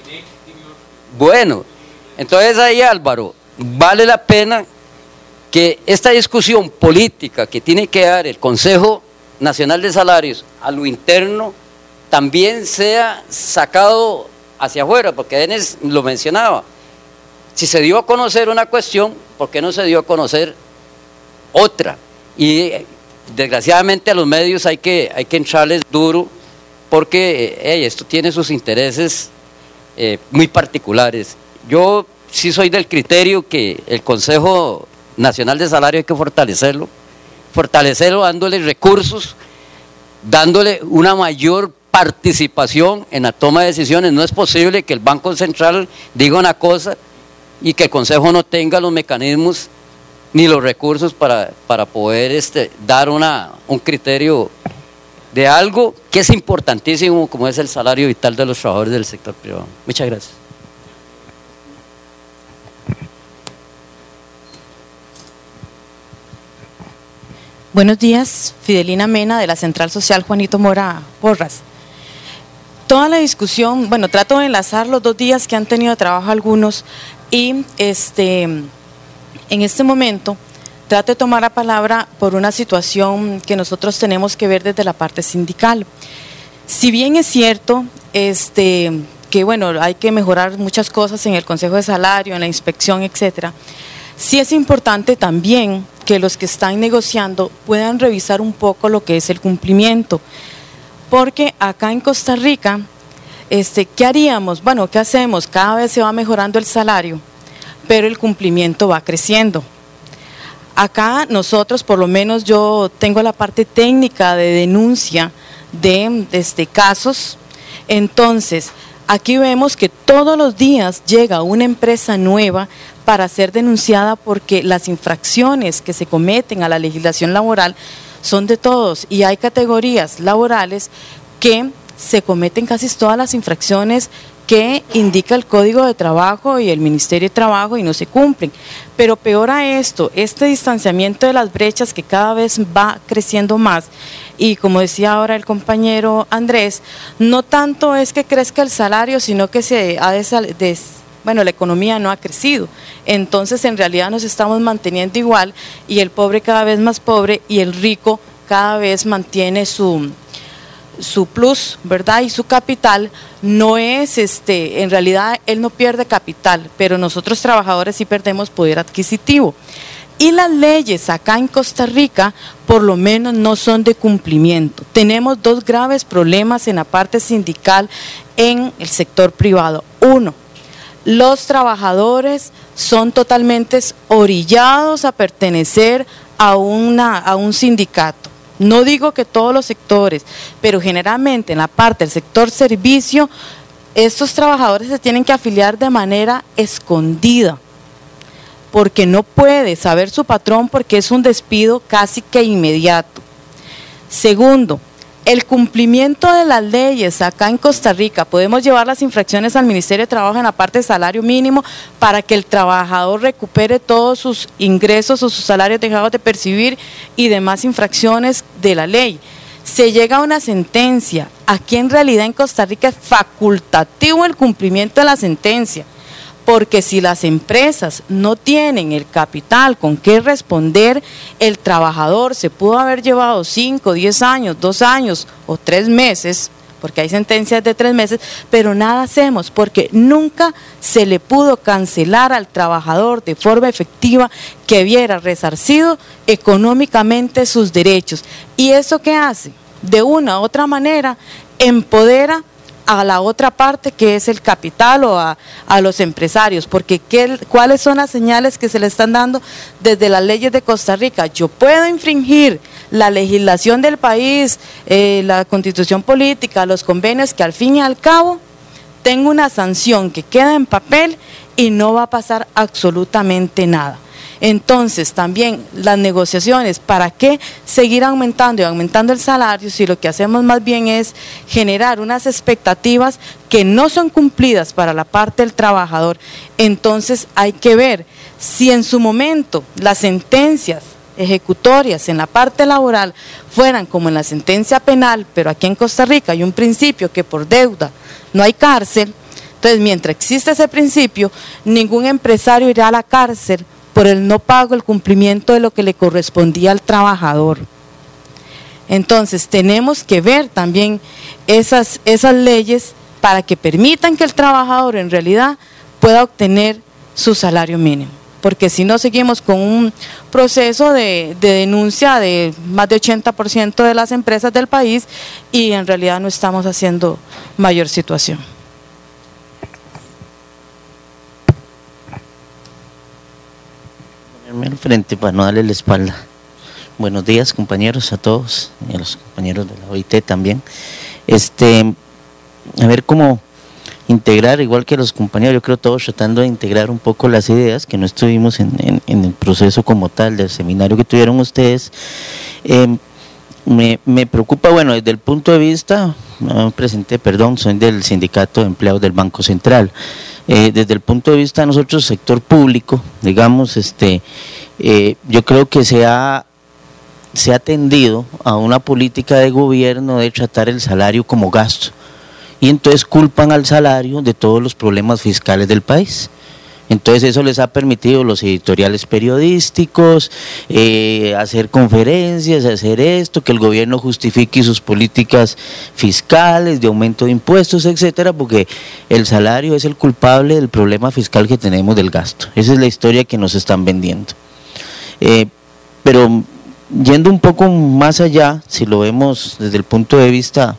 Bueno, entonces ahí, Álvaro, vale la pena que esta discusión política que tiene que dar el Consejo Nacional de Salarios a lo interno también sea sacado hacia afuera, porque Denis lo mencionaba. Si se dio a conocer una cuestión, ¿por qué no se dio a conocer otra? Y desgraciadamente a los medios hay que, hay que entrarles duro, porque hey, esto tiene sus intereses eh, muy particulares. Yo sí soy del criterio que el Consejo Nacional de Salario hay que fortalecerlo, fortalecerlo dándole recursos, dándole una mayor participación en la toma de decisiones. No es posible que el Banco Central diga una cosa y que el Consejo no tenga los mecanismos ni los recursos para, para poder este, dar una, un criterio de algo que es importantísimo, como es el salario vital de los trabajadores del sector privado. Muchas gracias. Buenos días, Fidelina Mena de la Central Social Juanito Mora Porras. Toda la discusión, bueno, trato de enlazar los dos días que han tenido de trabajo algunos y este, en este momento trato de tomar la palabra por una situación que nosotros tenemos que ver desde la parte sindical. Si bien es cierto este, que bueno, hay que mejorar muchas cosas en el Consejo de Salario, en la inspección, etcétera, sí es importante también que los que están negociando puedan revisar un poco lo que es el cumplimiento. Porque acá en Costa Rica, este, ¿qué haríamos? Bueno, ¿qué hacemos? Cada vez se va mejorando el salario, pero el cumplimiento va creciendo. Acá nosotros, por lo menos yo tengo la parte técnica de denuncia de, de este, casos, entonces aquí vemos que todos los días llega una empresa nueva para ser denunciada porque las infracciones que se cometen a la legislación laboral son de todos y hay categorías laborales que se cometen casi todas las infracciones que indica el Código de Trabajo y el Ministerio de Trabajo y no se cumplen. Pero peor a esto, este distanciamiento de las brechas que cada vez va creciendo más y como decía ahora el compañero Andrés, no tanto es que crezca el salario, sino que se ha des, des, bueno, la economía no ha crecido, entonces en realidad nos estamos manteniendo igual y el pobre cada vez más pobre y el rico cada vez mantiene su, su plus, ¿verdad? Y su capital no es, este, en realidad él no pierde capital, pero nosotros trabajadores sí perdemos poder adquisitivo. Y las leyes acá en Costa Rica por lo menos no son de cumplimiento. Tenemos dos graves problemas en la parte sindical en el sector privado. Uno, los trabajadores son totalmente orillados a pertenecer a, una, a un sindicato. No digo que todos los sectores, pero generalmente en la parte del sector servicio, estos trabajadores se tienen que afiliar de manera escondida, porque no puede saber su patrón porque es un despido casi que inmediato. Segundo, el cumplimiento de las leyes acá en Costa Rica, podemos llevar las infracciones al Ministerio de Trabajo en la parte de salario mínimo para que el trabajador recupere todos sus ingresos o sus salarios dejados de percibir y demás infracciones de la ley. Se llega a una sentencia, aquí en realidad en Costa Rica es facultativo el cumplimiento de la sentencia, porque si las empresas no tienen el capital con qué responder, el trabajador se pudo haber llevado cinco, diez años, dos años o tres meses, porque hay sentencias de tres meses, pero nada hacemos porque nunca se le pudo cancelar al trabajador de forma efectiva que viera resarcido económicamente sus derechos. ¿Y eso qué hace? De una u otra manera empodera a la otra parte que es el capital o a, a los empresarios, porque ¿qué, ¿cuáles son las señales que se le están dando desde las leyes de Costa Rica? Yo puedo infringir la legislación del país, eh, la constitución política, los convenios, que al fin y al cabo tengo una sanción que queda en papel y no va a pasar absolutamente nada. Entonces también las negociaciones, ¿para qué seguir aumentando y aumentando el salario si lo que hacemos más bien es generar unas expectativas que no son cumplidas para la parte del trabajador? Entonces hay que ver si en su momento las sentencias ejecutorias en la parte laboral fueran como en la sentencia penal, pero aquí en Costa Rica hay un principio que por deuda no hay cárcel, entonces mientras existe ese principio, ningún empresario irá a la cárcel por el no pago, el cumplimiento de lo que le correspondía al trabajador. Entonces tenemos que ver también esas, esas leyes para que permitan que el trabajador en realidad pueda obtener su salario mínimo, porque si no seguimos con un proceso de, de denuncia de más de ochenta por ciento de las empresas del país y en realidad no estamos haciendo mayor situación. Al frente para no darle la espalda. Buenos días, compañeros, a todos y a los compañeros de la O I T también. Este, a ver cómo integrar, igual que los compañeros, yo creo todos tratando de integrar un poco las ideas que no estuvimos en, en, en el proceso como tal del seminario que tuvieron ustedes. Eh, me, me preocupa, bueno, desde el punto de vista, no me presenté, perdón, soy del Sindicato de Empleados del Banco Central. Eh, desde el punto de vista de nosotros, sector público, digamos, este, eh, yo creo que se ha se ha tendido a una política de gobierno de tratar el salario como gasto. Y entonces culpan al salario de todos los problemas fiscales del país. Entonces eso les ha permitido los editoriales periodísticos, eh, hacer conferencias, hacer esto, que el gobierno justifique sus políticas fiscales, de aumento de impuestos, etcétera, porque el salario es el culpable del problema fiscal que tenemos del gasto. Esa es la historia que nos están vendiendo. Eh, pero yendo un poco más allá, si lo vemos desde el punto de vista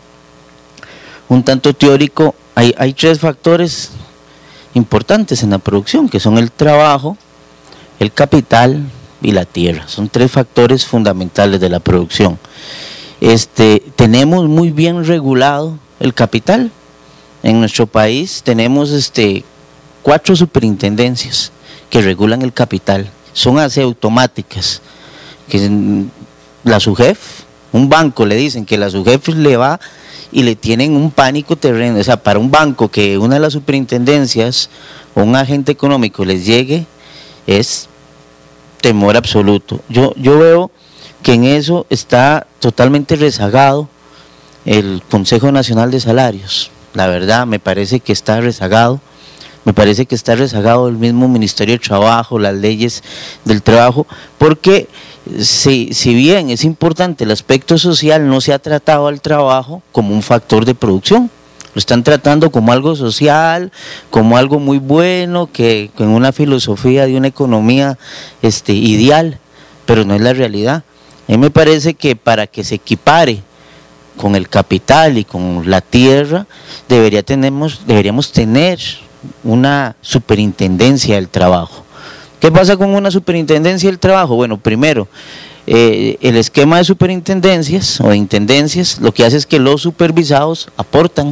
un tanto teórico, hay, hay tres factores importantes en la producción, que son el trabajo, el capital y la tierra. Son tres factores fundamentales de la producción. Este, tenemos muy bien regulado el capital. En nuestro país tenemos este, cuatro superintendencias que regulan el capital. Son así automáticas. Que la SUGEF, un banco le dicen que la SUGEF le va y le tienen un pánico terreno. O sea, para un banco que una de las superintendencias o un agente económico les llegue, es temor absoluto. Yo, yo veo que en eso está totalmente rezagado el Consejo Nacional de Salarios. La verdad, me parece que está rezagado. Me parece que está rezagado el mismo Ministerio de Trabajo, las leyes del trabajo, porque si, si bien es importante el aspecto social, no se ha tratado al trabajo como un factor de producción. Lo están tratando como algo social, como algo muy bueno, que con una filosofía de una economía este, ideal, pero no es la realidad. A mí me parece que para que se equipare con el capital y con la tierra, debería tenemos, deberíamos tener una superintendencia del trabajo. ¿Qué pasa con una superintendencia del trabajo? Bueno, primero, eh, el esquema de superintendencias o de intendencias lo que hace es que los supervisados aportan,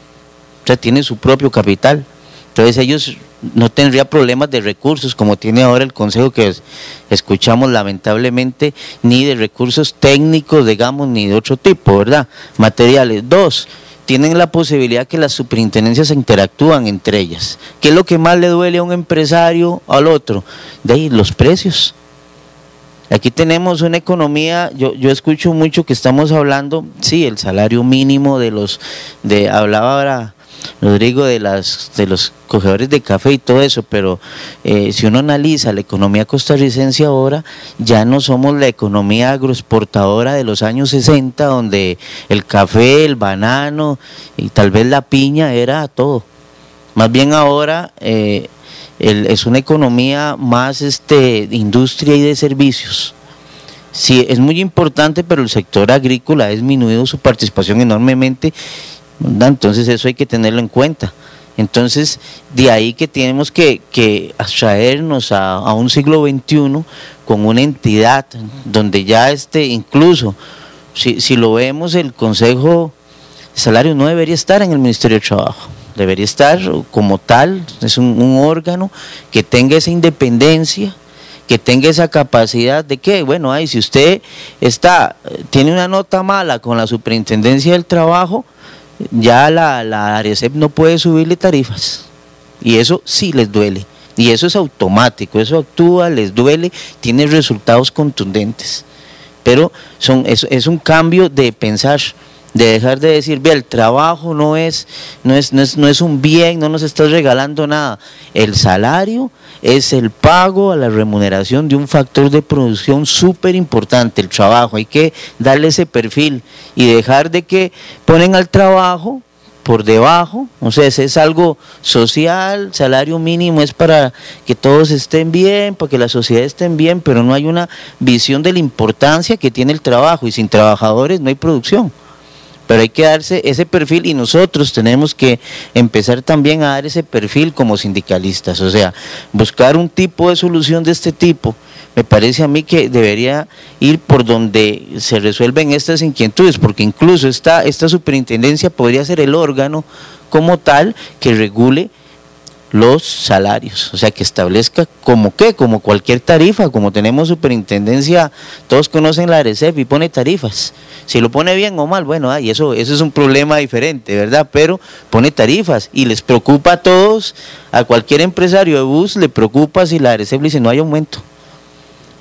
o sea, tienen su propio capital. Entonces ellos no tendrían problemas de recursos como tiene ahora el Consejo, que escuchamos lamentablemente, ni de recursos técnicos, digamos, ni de otro tipo, ¿verdad? Materiales. Dos, tienen la posibilidad que las superintendencias interactúan entre ellas. ¿Qué es lo que más le duele a un empresario o al otro? De ahí, los precios. Aquí tenemos una economía, yo, yo escucho mucho que estamos hablando, sí, el salario mínimo de los, de hablaba ahora Rodrigo de las de los cogedores de café y todo eso, pero eh, si uno analiza la economía costarricense ahora, ya no somos la economía agroexportadora de los años sesenta, donde el café, el banano y tal vez la piña era todo. Más bien ahora eh, el, es una economía más este, de industria y de servicios. Sí, es muy importante, pero el sector agrícola ha disminuido su participación enormemente. Entonces eso hay que tenerlo en cuenta. Entonces de ahí que tenemos que, que abstraernos a, a un siglo veintiuno con una entidad donde ya este, incluso si, si lo vemos, el Consejo de Salarios no debería estar en el Ministerio de Trabajo, debería estar como tal, es un, un órgano que tenga esa independencia, que tenga esa capacidad de que, bueno, ay, si usted está, tiene una nota mala con la Superintendencia del Trabajo, ya la, la ARECEP no puede subirle tarifas, y eso sí les duele, y eso es automático, eso actúa, les duele, tiene resultados contundentes, pero son, es, es un cambio de pensar, de dejar de decir, vea, el trabajo no es, no es, no es, no es un bien, no nos estás regalando nada, el salario es el pago a la remuneración de un factor de producción súper importante, el trabajo, hay que darle ese perfil y dejar de que ponen al trabajo por debajo, o sea, es algo social, salario mínimo es para que todos estén bien, para que la sociedad esté bien, pero no hay una visión de la importancia que tiene el trabajo, y sin trabajadores no hay producción. Pero hay que darse ese perfil, y nosotros tenemos que empezar también a dar ese perfil como sindicalistas, o sea, buscar un tipo de solución de este tipo. Me parece a mí que debería ir por donde se resuelven estas inquietudes, porque incluso esta, esta superintendencia podría ser el órgano como tal que regule los salarios, o sea, que establezca como qué, como cualquier tarifa, como tenemos superintendencia, todos conocen la ARECEP y pone tarifas, si lo pone bien o mal, bueno, ay, eso, eso es un problema diferente, ¿verdad? Pero pone tarifas y les preocupa a todos, a cualquier empresario de bus le preocupa si la ARECEP le dice no hay aumento,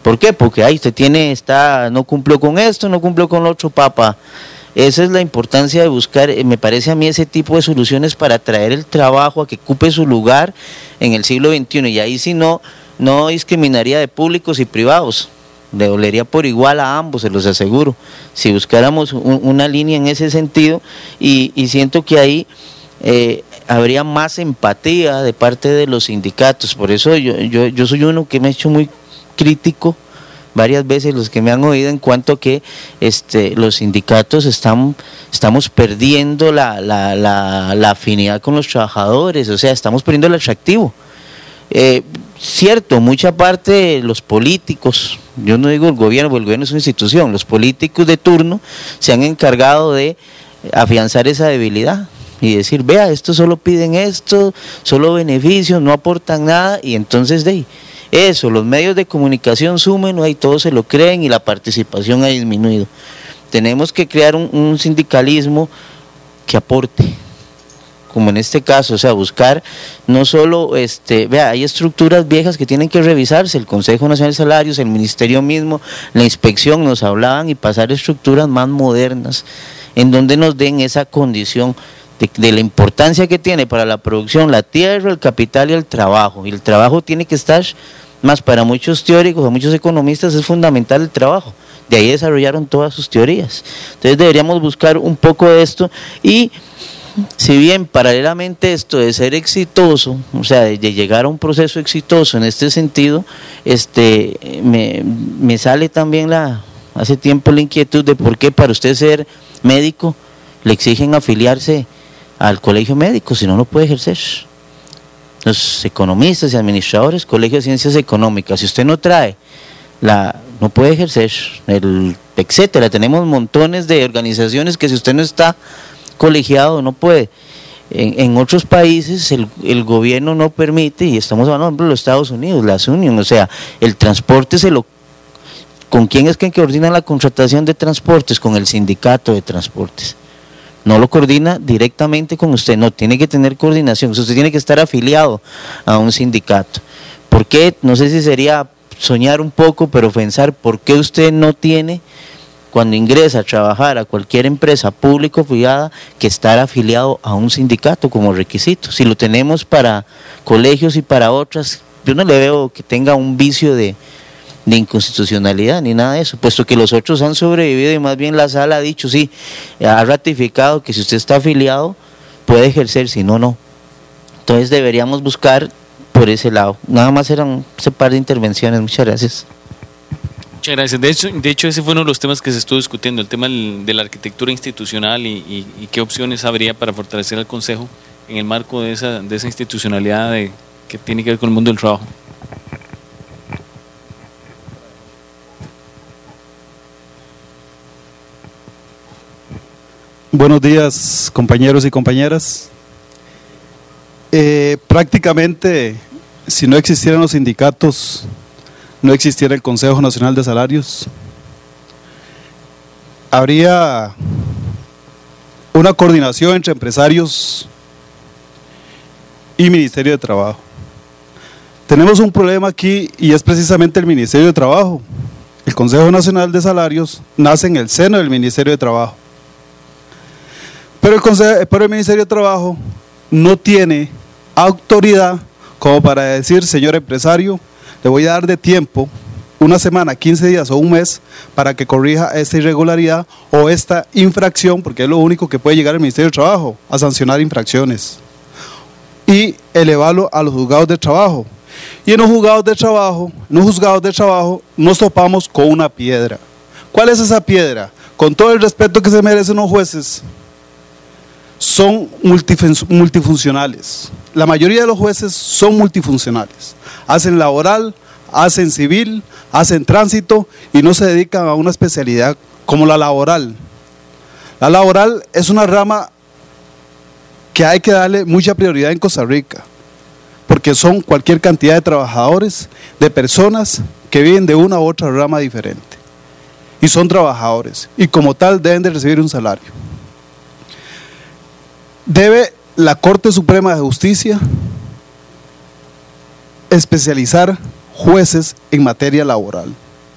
¿Por qué? Porque ahí usted tiene, está, no cumplió con esto, no cumplió con lo otro, papá. Esa es la importancia de buscar, me parece a mí, ese tipo de soluciones para traer el trabajo a que ocupe su lugar en el siglo veintiuno. Y ahí sí no, no discriminaría de públicos y privados. Le dolería por igual a ambos, se los aseguro, si buscáramos un, una línea en ese sentido, y, y siento que ahí eh, habría más empatía de parte de los sindicatos. Por eso yo, yo, yo soy uno que me he hecho muy crítico varias veces, los que me han oído, en cuanto a que este, los sindicatos están, estamos perdiendo la, la, la, la afinidad con los trabajadores, o sea, estamos perdiendo el atractivo. Eh, cierto, mucha parte de los políticos, yo no digo el gobierno, porque el gobierno es una institución, los políticos de turno se han encargado de afianzar esa debilidad y decir, vea, estos solo piden esto, solo beneficios, no aportan nada, y entonces de ahí, eso, los medios de comunicación sumen, ahí todos se lo creen y la participación ha disminuido. Tenemos que crear un, un sindicalismo que aporte, como en este caso, o sea, buscar no solo, este, vea, hay estructuras viejas que tienen que revisarse, el Consejo Nacional de Salarios, el Ministerio mismo, la inspección nos hablaban, y pasar a estructuras más modernas, en donde nos den esa condición de, de la importancia que tiene para la producción la tierra, el capital y el trabajo, y el trabajo tiene que estar, más para muchos teóricos, a muchos economistas es fundamental el trabajo, de ahí desarrollaron todas sus teorías. Entonces deberíamos buscar un poco de esto, y si bien paralelamente esto de ser exitoso, o sea, de, de llegar a un proceso exitoso en este sentido, este, me, me sale también la, hace tiempo la inquietud de por qué para usted ser médico le exigen afiliarse al colegio médico, si no, no puede ejercer. Los economistas y administradores, colegio de ciencias económicas, si usted no trae la, no puede ejercer, el, etcétera. Tenemos montones de organizaciones que si usted no está colegiado no puede. En, en otros países el, el gobierno no permite, y estamos hablando, por ejemplo, de los Estados Unidos, las Unión, o sea, el transporte se lo... ¿Con quién es que coordina la contratación de transportes? Con el sindicato de transportes. No lo coordina directamente con usted, no, tiene que tener coordinación, usted tiene que estar afiliado a un sindicato. ¿Por qué? No sé si sería soñar un poco, pero pensar, ¿por qué usted no tiene, cuando ingresa a trabajar a cualquier empresa pública o privada, que estar afiliado a un sindicato como requisito? Si lo tenemos para colegios y para otras, yo no le veo que tenga un vicio de, de inconstitucionalidad ni nada de eso, puesto que los otros han sobrevivido, y más bien la sala ha dicho, sí, ha ratificado que si usted está afiliado puede ejercer, si no, no. Entonces deberíamos buscar por ese lado. Nada más eran ese par de intervenciones. Muchas gracias. Muchas gracias. De hecho, de hecho, ese fue uno de los temas que se estuvo discutiendo, el tema de la arquitectura institucional y, y, y qué opciones habría para fortalecer al Consejo en el marco de esa, de esa institucionalidad de, que tiene que ver con el mundo del trabajo. Buenos días, compañeros y compañeras. Eh, prácticamente, si no existieran los sindicatos, no existiera el Consejo Nacional de Salarios. Habría una coordinación entre empresarios y Ministerio de Trabajo. Tenemos un problema aquí, y es precisamente el Ministerio de Trabajo. El Consejo Nacional de Salarios nace en el seno del Ministerio de Trabajo. Pero el, Consejo, pero el Ministerio de Trabajo no tiene autoridad como para decir, señor empresario, le voy a dar de tiempo una semana, quince días o un mes para que corrija esta irregularidad o esta infracción, porque es lo único que puede llegar el Ministerio de Trabajo, a sancionar infracciones y elevarlo a los juzgados de trabajo. Y en los juzgados de trabajo, en los juzgados de trabajo nos topamos con una piedra. ¿Cuál es esa piedra? Con todo el respeto que se merecen los jueces, son multifuncionales. La mayoría de los jueces son multifuncionales. Hacen laboral, hacen civil, hacen tránsito y no se dedican a una especialidad como la laboral. La laboral es una rama que hay que darle mucha prioridad en Costa Rica, porque son cualquier cantidad de trabajadores, de personas que viven de una u otra rama diferente. Y son trabajadores, y como tal deben de recibir un salario. Debe la Corte Suprema de Justicia especializar jueces en materia laboral.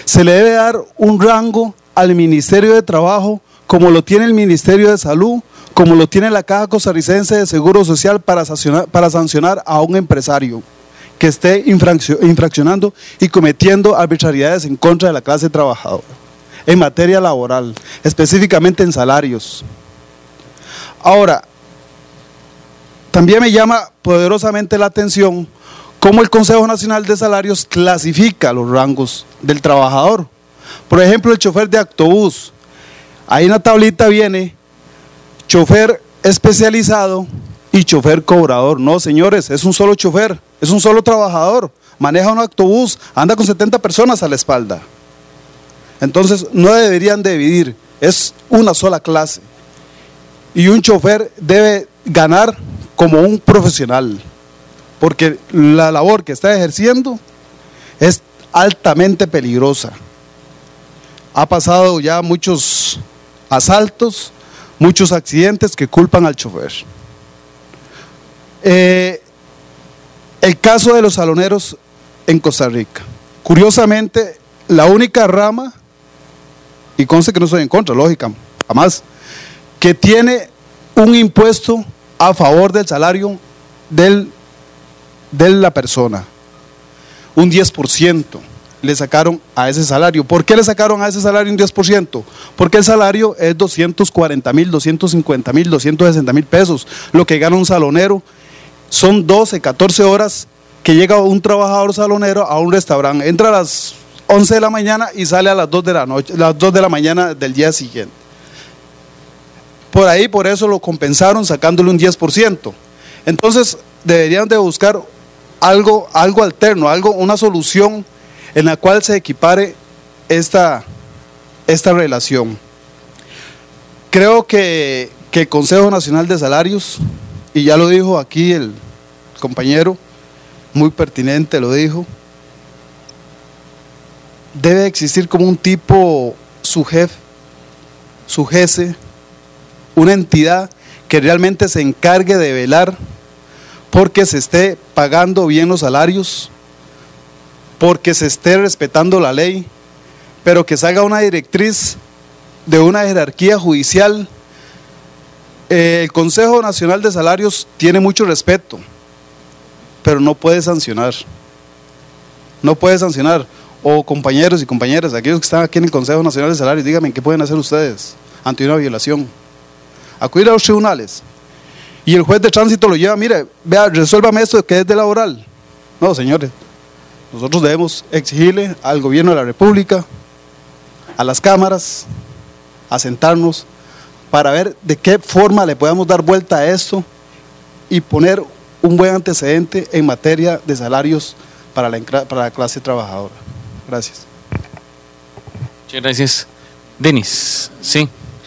Se le debe dar un rango al Ministerio de Trabajo como lo tiene el Ministerio de Salud, como lo tiene la Caja Costarricense de Seguro Social para sancionar, para sancionar a un empresario que esté infraccionando y cometiendo arbitrariedades en contra de la clase trabajadora en materia laboral, específicamente en salarios. Ahora, también me llama poderosamente la atención cómo el Consejo Nacional de Salarios clasifica los rangos del trabajador. Por ejemplo, el chofer de autobús, ahí en la tablita viene chofer especializado y chofer cobrador. No, señores, es un solo chofer, es un solo trabajador, maneja un autobús, anda con setenta personas a la espalda. Entonces no deberían dividir, es una sola clase. Y un chofer debe ganar como un profesional, porque la labor que está ejerciendo es altamente peligrosa. Ha pasado ya muchos asaltos, muchos accidentes que culpan al chofer. Eh, el caso de los saloneros en Costa Rica. Curiosamente, la única rama, y conste que no estoy en contra, lógica, jamás, que tiene un impuesto a favor del salario del, de la persona, un diez por ciento le sacaron a ese salario. ¿Por qué le sacaron a ese salario un diez por ciento? Porque el salario es doscientos cuarenta mil, doscientos cincuenta mil, doscientos sesenta mil pesos. Lo que gana un salonero son doce, catorce horas que llega un trabajador salonero a un restaurante. Entra a las once de la mañana y sale a las dos de la noche, las dos de la mañana del día siguiente. Por ahí, por eso lo compensaron sacándole un diez por ciento. Entonces, deberían de buscar algo, algo alterno, algo, una solución en la cual se equipare esta, esta relación. Creo que, que el Consejo Nacional de Salarios, y ya lo dijo aquí el compañero, muy pertinente lo dijo, debe existir como un tipo subjefe, sujece, una entidad que realmente se encargue de velar porque se esté pagando bien los salarios, porque se esté respetando la ley, pero que salga una directriz de una jerarquía judicial. Eh, el Consejo Nacional de Salarios tiene mucho respeto, pero no puede sancionar, no puede sancionar. O compañeros y compañeras, aquellos que están aquí en el Consejo Nacional de Salarios, díganme qué pueden hacer ustedes ante una violación. Acudir a los tribunales y el juez de tránsito lo lleva, mire, vea, resuélvame esto que es de laboral. No, señores, nosotros debemos exigirle al gobierno de la República, a las cámaras, a sentarnos para ver de qué forma le podemos dar vuelta a esto y poner un buen antecedente en materia de salarios para la, para la clase trabajadora. Gracias. Muchas gracias. Denis, sí.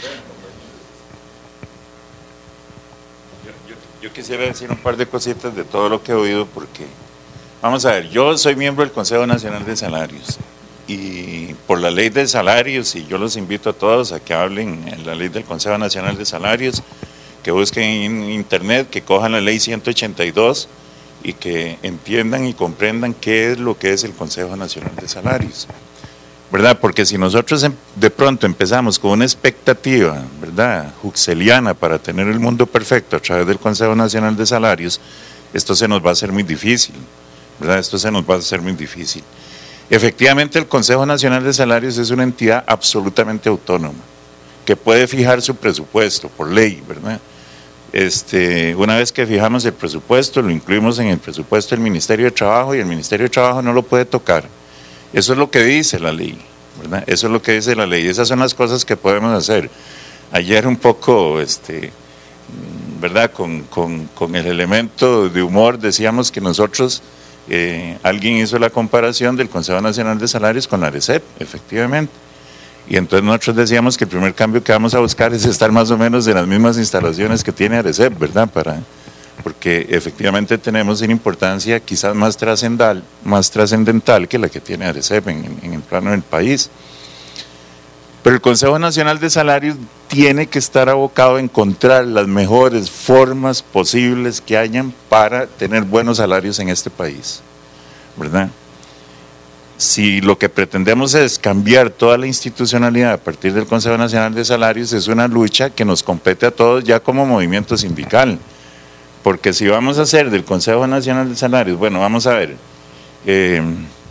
Yo, yo, yo quisiera decir un par de cositas de todo lo que he oído, porque, vamos a ver, yo soy miembro del Consejo Nacional de Salarios y por la ley de salarios, y yo los invito a todos a que hablen en la ley del Consejo Nacional de Salarios, que busquen en internet, que cojan la ley ciento ochenta y dos y que entiendan y comprendan qué es lo que es el Consejo Nacional de Salarios, ¿verdad? Porque si nosotros de pronto empezamos con una expectativa, ¿verdad?, huxeliana para tener el mundo perfecto a través del Consejo Nacional de Salarios, esto se nos va a hacer muy difícil, ¿verdad? Esto se nos va a hacer muy difícil. Efectivamente, el Consejo Nacional de Salarios es una entidad absolutamente autónoma, que puede fijar su presupuesto por ley, ¿verdad? Este, una vez que fijamos el presupuesto, lo incluimos en el presupuesto del Ministerio de Trabajo y el Ministerio de Trabajo no lo puede tocar. Eso es lo que dice la ley, ¿verdad? Eso es lo que dice la ley. Esas son las cosas que podemos hacer. Ayer un poco, este, ¿verdad?, con, con, con el elemento de humor decíamos que nosotros, eh, alguien hizo la comparación del Consejo Nacional de Salarios con la ARECEP, efectivamente. Y entonces nosotros decíamos que el primer cambio que vamos a buscar es estar más o menos en las mismas instalaciones que tiene ARECEP, ¿verdad? Para, porque efectivamente tenemos una importancia quizás más trascendental, más trascendental que la que tiene ARECEP en, en el plano del país. Pero el Consejo Nacional de Salarios tiene que estar abocado a encontrar las mejores formas posibles que hayan para tener buenos salarios en este país, ¿verdad? si lo que pretendemos es cambiar toda la institucionalidad a partir del Consejo Nacional de Salarios, es una lucha que nos compete a todos ya como movimiento sindical. Porque si vamos a hacer del Consejo Nacional de Salarios, bueno, vamos a ver, eh,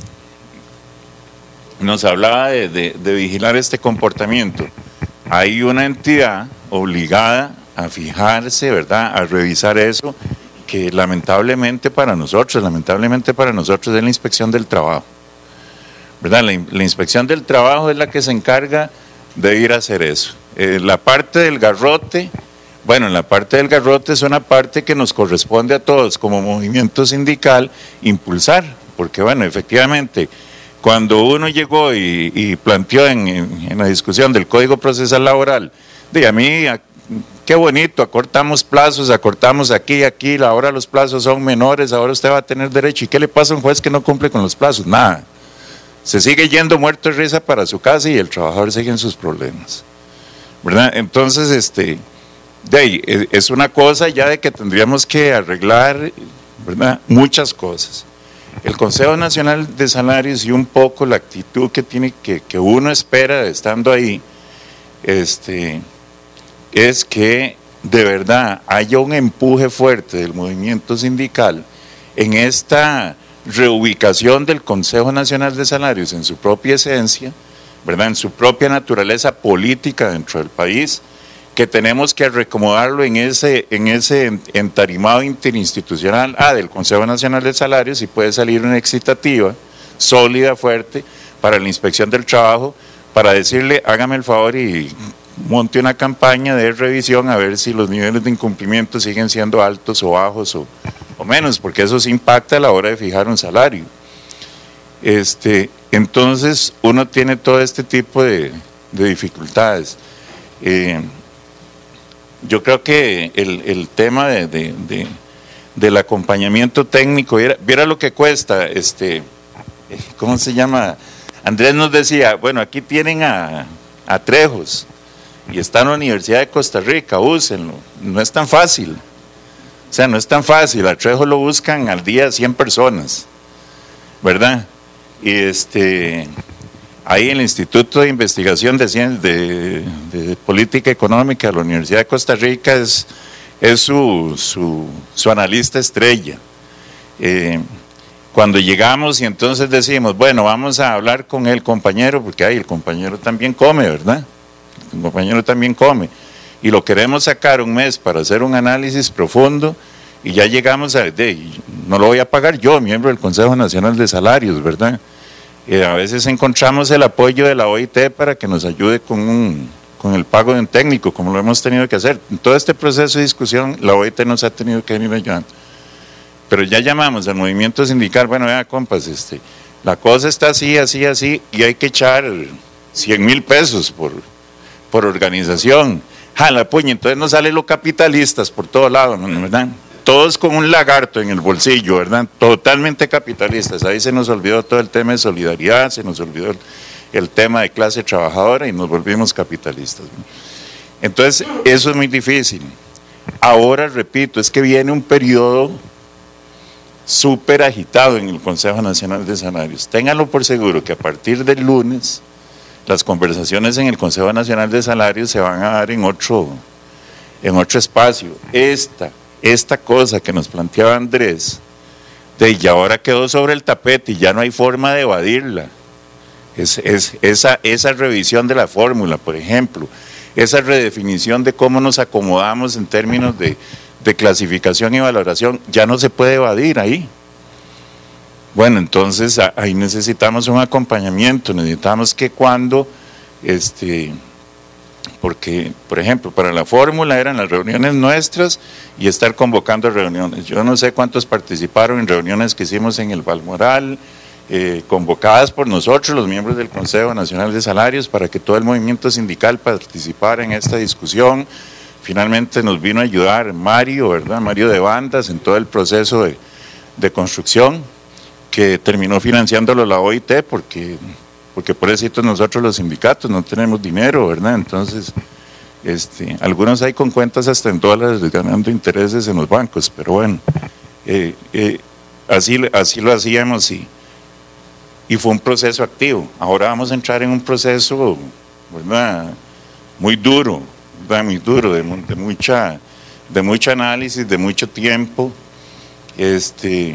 nos hablaba de, de, de vigilar este comportamiento. Hay una entidad obligada a fijarse, ¿verdad?, a revisar eso, que lamentablemente para nosotros, lamentablemente para nosotros es la Inspección del Trabajo. ¿Verdad? La, la Inspección del Trabajo es la que se encarga de ir a hacer eso. Eh, la parte del garrote, bueno, la parte del garrote es una parte que nos corresponde a todos como movimiento sindical impulsar, porque bueno, efectivamente, cuando uno llegó y, y planteó en, en, en la discusión del Código Procesal Laboral, de a mí, a, qué bonito, acortamos plazos, acortamos aquí y aquí, ahora los plazos son menores, ahora usted va a tener derecho. ¿Y qué le pasa a un juez que no cumple con los plazos? Nada. Se sigue yendo muerto de risa para su casa y el trabajador sigue en sus problemas, ¿verdad? Entonces, este, de ahí, es una cosa ya de que tendríamos que arreglar, ¿verdad?, muchas cosas. El Consejo Nacional de Salarios y un poco la actitud que tiene que, que uno espera estando ahí, este, es que de verdad haya un empuje fuerte del movimiento sindical en esta reubicación del Consejo Nacional de Salarios en su propia esencia, ¿verdad?, en su propia naturaleza política dentro del país, que tenemos que reacomodarlo en ese, en ese entarimado interinstitucional ah, del Consejo Nacional de Salarios, y puede salir una excitativa, sólida, fuerte, para la Inspección del Trabajo, para decirle, hágame el favor y monte una campaña de revisión a ver si los niveles de incumplimiento siguen siendo altos o bajos o, o menos, porque eso sí impacta a la hora de fijar un salario. Este, entonces uno tiene todo este tipo de, de dificultades. Eh, yo creo que el, el tema de, de, de, del acompañamiento técnico, viera, viera lo que cuesta, este, ¿cómo se llama? Andrés nos decía, bueno, aquí tienen a, a Trejos, y está en la Universidad de Costa Rica, úsenlo. No es tan fácil, o sea, no es tan fácil. A Trejo lo buscan al día cien personas, ¿verdad? Y este, ahí en el Instituto de Investigación de, de, de Política Económica de la Universidad de Costa Rica es, es su, su, su analista estrella. Eh, cuando llegamos y entonces decimos, bueno, vamos a hablar con el compañero, porque ahí el compañero también come, ¿verdad? El compañero también come, y lo queremos sacar un mes para hacer un análisis profundo, y ya llegamos a, de, no lo voy a pagar yo, miembro del Consejo Nacional de Salarios, ¿verdad? Eh, a veces encontramos el apoyo de la O I T para que nos ayude con, un, con el pago de un técnico, como lo hemos tenido que hacer. En todo este proceso de discusión, la O I T nos ha tenido que venir ayudando. Pero ya llamamos al movimiento sindical, bueno, vea, compas, este, la cosa está así, así, así, y hay que echar cien mil pesos por... por organización, jala puña, entonces nos salen los capitalistas por todos lados, ¿verdad? Todos con un lagarto en el bolsillo, ¿verdad? Totalmente capitalistas. Ahí se nos olvidó todo el tema de solidaridad, se nos olvidó el, el tema de clase trabajadora y nos volvimos capitalistas. Entonces, eso es muy difícil. Ahora, repito, es que viene un periodo súper agitado en el Consejo Nacional de Salarios. Ténganlo por seguro que a partir del lunes las conversaciones en el Consejo Nacional de Salarios se van a dar en otro, en otro espacio. Esta, esta cosa que nos planteaba Andrés, de ya ahora quedó sobre el tapete y ya no hay forma de evadirla. Es, es, esa, esa revisión de la fórmula, por ejemplo, esa redefinición de cómo nos acomodamos en términos de, de clasificación y valoración, ya no se puede evadir ahí. Bueno, entonces ahí necesitamos un acompañamiento, necesitamos que cuando, este, porque, por ejemplo, para la fórmula eran las reuniones nuestras y estar convocando reuniones. Yo no sé cuántos participaron en reuniones que hicimos en el Balmoral, eh, convocadas por nosotros, los miembros del Consejo Nacional de Salarios, para que todo el movimiento sindical participara en esta discusión. Finalmente nos vino a ayudar Mario, ¿verdad? Mario de Bandas en todo el proceso de, de construcción, que terminó financiándolo la O I T, porque, porque por eso nosotros los sindicatos no tenemos dinero, ¿verdad? Entonces, este, algunos hay con cuentas hasta en dólares ganando intereses en los bancos, pero bueno, eh, eh, así, así lo hacíamos y, y fue un proceso activo. Ahora vamos a entrar en un proceso, ¿verdad?, muy duro, ¿verdad?, muy duro, de, de, mucha, de mucho análisis, de mucho tiempo, este,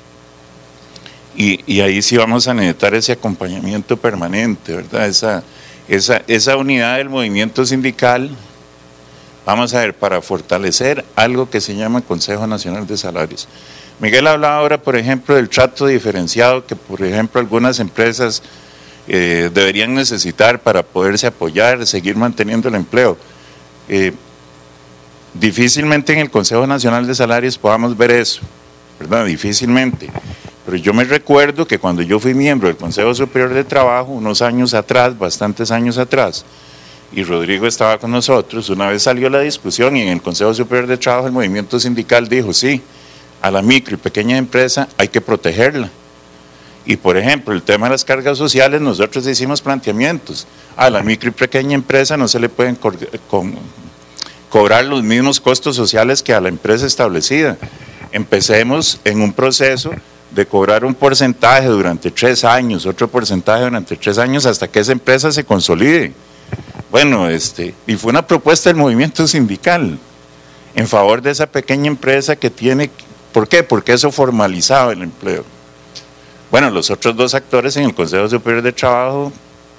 y, y ahí sí vamos a necesitar ese acompañamiento permanente, ¿verdad?, esa, esa, esa unidad del movimiento sindical. Vamos a ver, para fortalecer algo que se llama Consejo Nacional de Salarios. Miguel hablaba ahora, por ejemplo, del trato diferenciado que, por ejemplo, algunas empresas eh, deberían necesitar para poderse apoyar, seguir manteniendo el empleo. Eh, difícilmente en el Consejo Nacional de Salarios podamos ver eso, ¿verdad? Difícilmente. Pero yo me recuerdo que cuando yo fui miembro del Consejo Superior de Trabajo, unos años atrás, bastantes años atrás, y Rodrigo estaba con nosotros, una vez salió la discusión y en el Consejo Superior de Trabajo el movimiento sindical dijo, sí, a la micro y pequeña empresa hay que protegerla. Y por ejemplo, el tema de las cargas sociales, nosotros hicimos planteamientos. A la micro y pequeña empresa no se le pueden co con, cobrar los mismos costos sociales que a la empresa establecida. Empecemos en un proceso de cobrar un porcentaje durante tres años, otro porcentaje durante tres años hasta que esa empresa se consolide. Bueno, este, y fue una propuesta del movimiento sindical en favor de esa pequeña empresa que tiene, ¿por qué? Porque eso formalizaba el empleo. Bueno, los otros dos actores en el Consejo Superior de Trabajo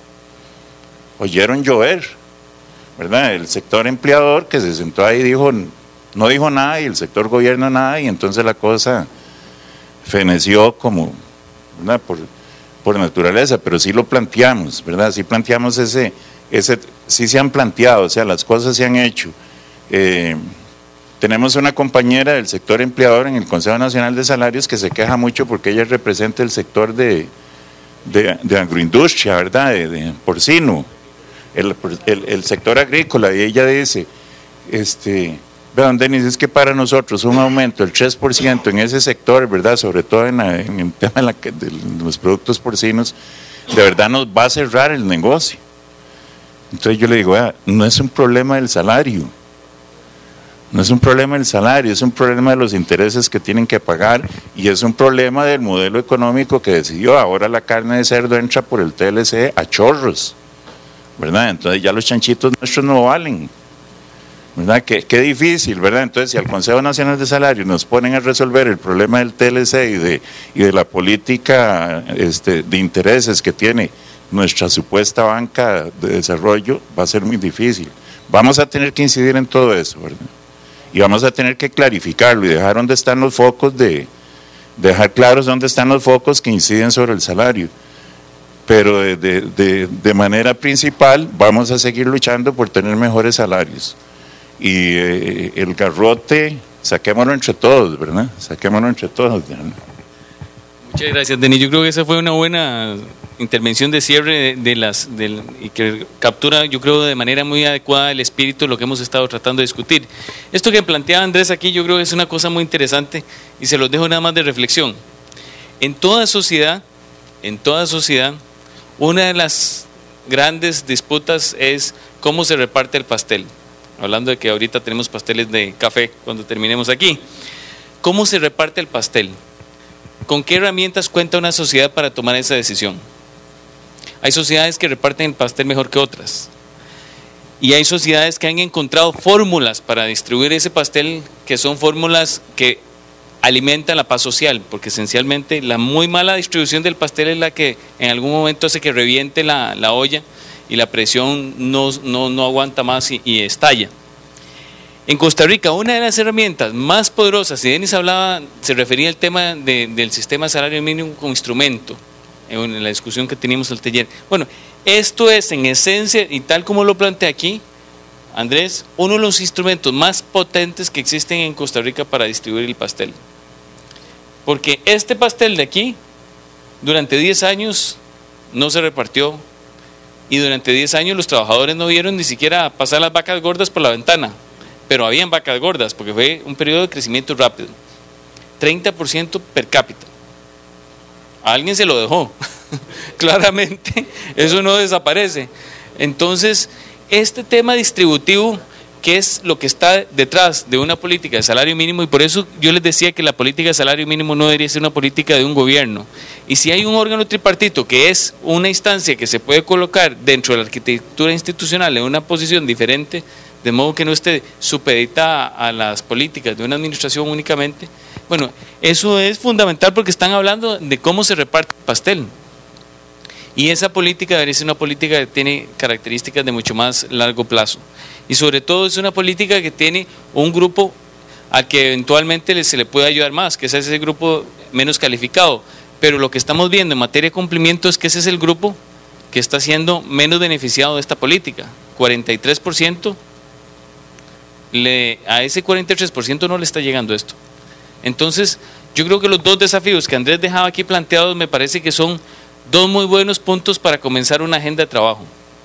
oyeron llover, ¿verdad? El sector empleador que se sentó ahí dijo, no dijo nada, y el sector gobierno nada, y entonces la cosa feneció como, ¿verdad?, por, por naturaleza, pero sí lo planteamos, ¿verdad? Sí planteamos ese... Ese, sí se han planteado, o sea, las cosas se han hecho. Eh, tenemos una compañera del sector empleador en el Consejo Nacional de Salarios que se queja mucho porque ella representa el sector de, de, de agroindustria, ¿verdad?, de, de porcino, el, el, el sector agrícola, y ella dice, este, vean, Denis, es que para nosotros un aumento del tres por ciento en ese sector, ¿verdad?, sobre todo en, la, en el tema de, la, de los productos porcinos, de verdad nos va a cerrar el negocio. Entonces yo le digo, ah, no es un problema del salario, no es un problema del salario, es un problema de los intereses que tienen que pagar y es un problema del modelo económico que decidió. Ahora la carne de cerdo entra por el T L C a chorros, ¿verdad? Entonces ya los chanchitos nuestros no valen, ¿verdad? Qué, qué difícil, ¿verdad? Entonces si al Consejo Nacional de Salarios nos ponen a resolver el problema del T L C y de, y de la política este, de intereses que tiene nuestra supuesta banca de desarrollo, va a ser muy difícil. Vamos a tener que incidir en todo eso, ¿verdad? Y vamos a tener que clarificarlo y dejar dónde están los focos de, dejar claros dónde están los focos que inciden sobre el salario. Pero de, de, de, de manera principal vamos a seguir luchando por tener mejores salarios. Y eh, el garrote, saquémoslo entre todos, ¿verdad? Saquémoslo entre todos, ¿verdad? Muchas gracias, Denis. Yo creo que esa fue una buena intervención de cierre de, de las del, y que captura, yo creo, de manera muy adecuada el espíritu de lo que hemos estado tratando de discutir. Esto que planteaba Andrés aquí, yo creo que es una cosa muy interesante y se los dejo nada más de reflexión. En toda sociedad, en toda sociedad, una de las grandes disputas es cómo se reparte el pastel. Hablando de que ahorita tenemos pasteles de café cuando terminemos aquí. ¿Cómo se reparte el pastel? ¿Con qué herramientas cuenta una sociedad para tomar esa decisión? Hay sociedades que reparten el pastel mejor que otras. Y hay sociedades que han encontrado fórmulas para distribuir ese pastel, que son fórmulas que alimentan la paz social, porque esencialmente la muy mala distribución del pastel es la que en algún momento hace que reviente la, la olla y la presión no, no, no aguanta más y, y estalla. En Costa Rica, una de las herramientas más poderosas, y Denis hablaba, se refería al tema de, del sistema de salario mínimo como instrumento, en la discusión que teníamos el taller. Bueno, esto es en esencia, y tal como lo planteé aquí, Andrés, uno de los instrumentos más potentes que existen en Costa Rica para distribuir el pastel. Porque este pastel de aquí, durante diez años, no se repartió, y durante diez años los trabajadores no vieron ni siquiera pasar las vacas gordas por la ventana. Pero habían vacas gordas, porque fue un periodo de crecimiento rápido. treinta por ciento per cápita. A alguien se lo dejó. Claramente, eso no desaparece. Entonces, este tema distributivo qué es lo que está detrás de una política de salario mínimo, y por eso yo les decía que la política de salario mínimo no debería ser una política de un gobierno. Y si hay un órgano tripartito que es una instancia que se puede colocar dentro de la arquitectura institucional en una posición diferente, de modo que no esté supeditada a las políticas de una administración únicamente, bueno, eso es fundamental porque están hablando de cómo se reparte el pastel. Y esa política debería ser una política que tiene características de mucho más largo plazo. Y sobre todo es una política que tiene un grupo al que eventualmente se le puede ayudar más, que es ese grupo menos calificado. Pero lo que estamos viendo en materia de cumplimiento es que ese es el grupo que está siendo menos beneficiado de esta política. cuarenta y tres por ciento, le, a ese cuarenta y tres por ciento no le está llegando esto. Entonces, yo creo que los dos desafíos que Andrés dejaba aquí planteados me parece que son dos muy buenos puntos para comenzar una agenda de trabajo.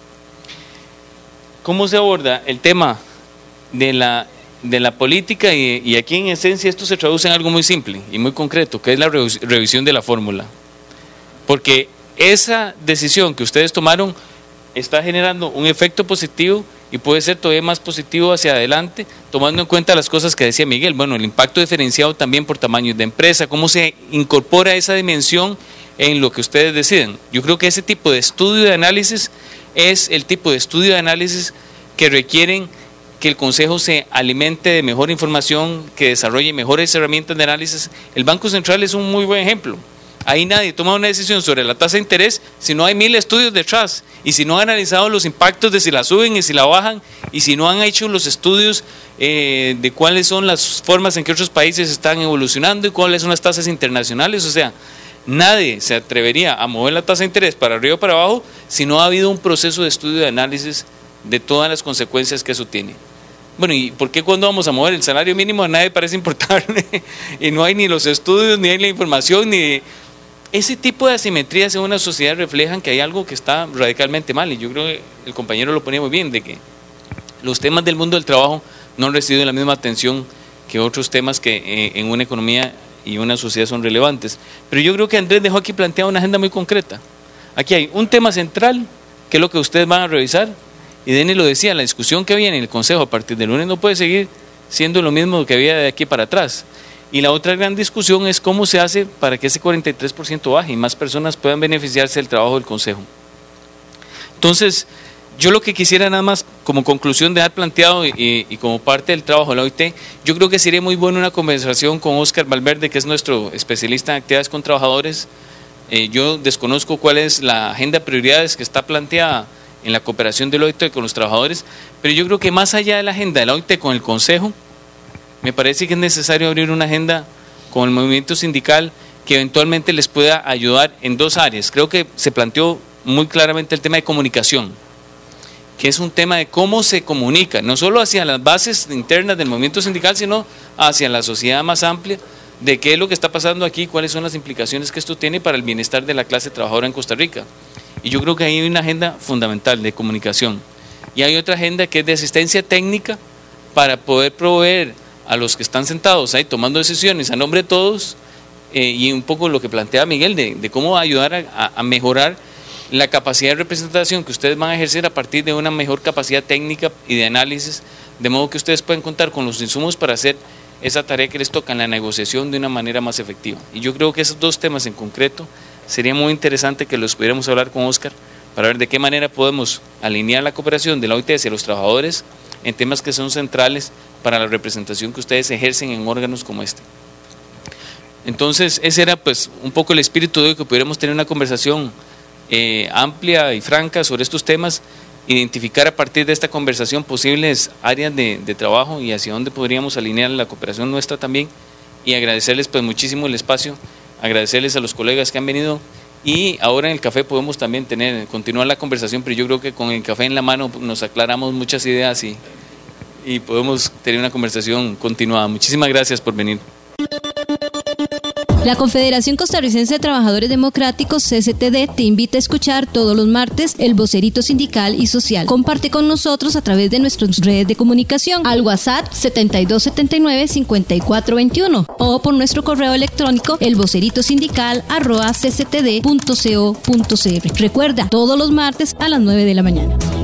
¿Cómo se aborda el tema de la, de la política? Y, y aquí en esencia esto se traduce en algo muy simple y muy concreto, que es la revisión de la fórmula. Porque esa decisión que ustedes tomaron está generando un efecto positivo y puede ser todavía más positivo hacia adelante, tomando en cuenta las cosas que decía Miguel. Bueno, el impacto diferenciado también por tamaños de empresa, cómo se incorpora esa dimensión en lo que ustedes deciden. Yo creo que ese tipo de estudio de análisis es el tipo de estudio de análisis que requieren que el Consejo se alimente de mejor información, que desarrolle mejores herramientas de análisis. El Banco Central es un muy buen ejemplo. Ahí nadie toma una decisión sobre la tasa de interés si no hay mil estudios detrás y si no han analizado los impactos de si la suben y si la bajan y si no han hecho los estudios eh, de cuáles son las formas en que otros países están evolucionando y cuáles son las tasas internacionales. O sea, nadie se atrevería a mover la tasa de interés para arriba o para abajo si no ha habido un proceso de estudio de análisis de todas las consecuencias que eso tiene. Bueno, ¿y por qué cuando vamos a mover el salario mínimo a nadie parece importarle? Y no hay ni los estudios, ni hay la información, ni... Ese tipo de asimetrías en una sociedad reflejan que hay algo que está radicalmente mal, y yo creo que el compañero lo ponía muy bien, de que los temas del mundo del trabajo no han recibido la misma atención que otros temas que eh, en una economía y una sociedad son relevantes. Pero yo creo que Andrés dejó aquí planteada una agenda muy concreta. Aquí hay un tema central, que es lo que ustedes van a revisar, y Denis lo decía, la discusión que había en el Consejo a partir del lunes no puede seguir siendo lo mismo que había de aquí para atrás. Y la otra gran discusión es cómo se hace para que ese cuarenta y tres por ciento baje y más personas puedan beneficiarse del trabajo del Consejo. Entonces, yo lo que quisiera nada más como conclusión dejar planteado y, y como parte del trabajo de la O I T, yo creo que sería muy bueno una conversación con Óscar Valverde, que es nuestro especialista en actividades con trabajadores. Eh, yo desconozco cuál es la agenda de prioridades que está planteada en la cooperación de la O I T con los trabajadores, pero yo creo que más allá de la agenda de la O I T con el Consejo, me parece que es necesario abrir una agenda con el movimiento sindical que eventualmente les pueda ayudar en dos áreas. Creo que se planteó muy claramente el tema de comunicación, que es un tema de cómo se comunica, no solo hacia las bases internas del movimiento sindical, sino hacia la sociedad más amplia, de qué es lo que está pasando aquí, cuáles son las implicaciones que esto tiene para el bienestar de la clase trabajadora en Costa Rica. Y yo creo que ahí hay una agenda fundamental de comunicación. Y hay otra agenda que es de asistencia técnica para poder proveer a los que están sentados ahí tomando decisiones a nombre de todos, eh, y un poco lo que plantea Miguel de, de cómo ayudar a, a mejorar la capacidad de representación que ustedes van a ejercer a partir de una mejor capacidad técnica y de análisis, de modo que ustedes puedan contar con los insumos para hacer esa tarea que les toca en la negociación de una manera más efectiva. Y yo creo que esos dos temas en concreto sería muy interesante que los pudiéramos hablar con Óscar para ver de qué manera podemos alinear la cooperación de la O I T hacia los trabajadores en temas que son centrales para la representación que ustedes ejercen en órganos como este. Entonces, ese era pues un poco el espíritu de hoy, que pudiéramos tener una conversación eh, amplia y franca sobre estos temas, identificar a partir de esta conversación posibles áreas de, de trabajo y hacia dónde podríamos alinear la cooperación nuestra también, y agradecerles pues muchísimo el espacio, agradecerles a los colegas que han venido, y ahora en el café podemos también tener, continuar la conversación, pero yo creo que con el café en la mano nos aclaramos muchas ideas y, y podemos tener una conversación continuada. Muchísimas gracias por venir. La Confederación Costarricense de Trabajadores Democráticos, C C T D, te invita a escuchar todos los martes el vocerito sindical y social. Comparte con nosotros a través de nuestras redes de comunicación al WhatsApp setenta y dos setenta y nueve cincuenta y cuatro veintiuno o por nuestro correo electrónico elvoceritosindical arroba cctd punto co punto cr. Recuerda, todos los martes a las nueve de la mañana.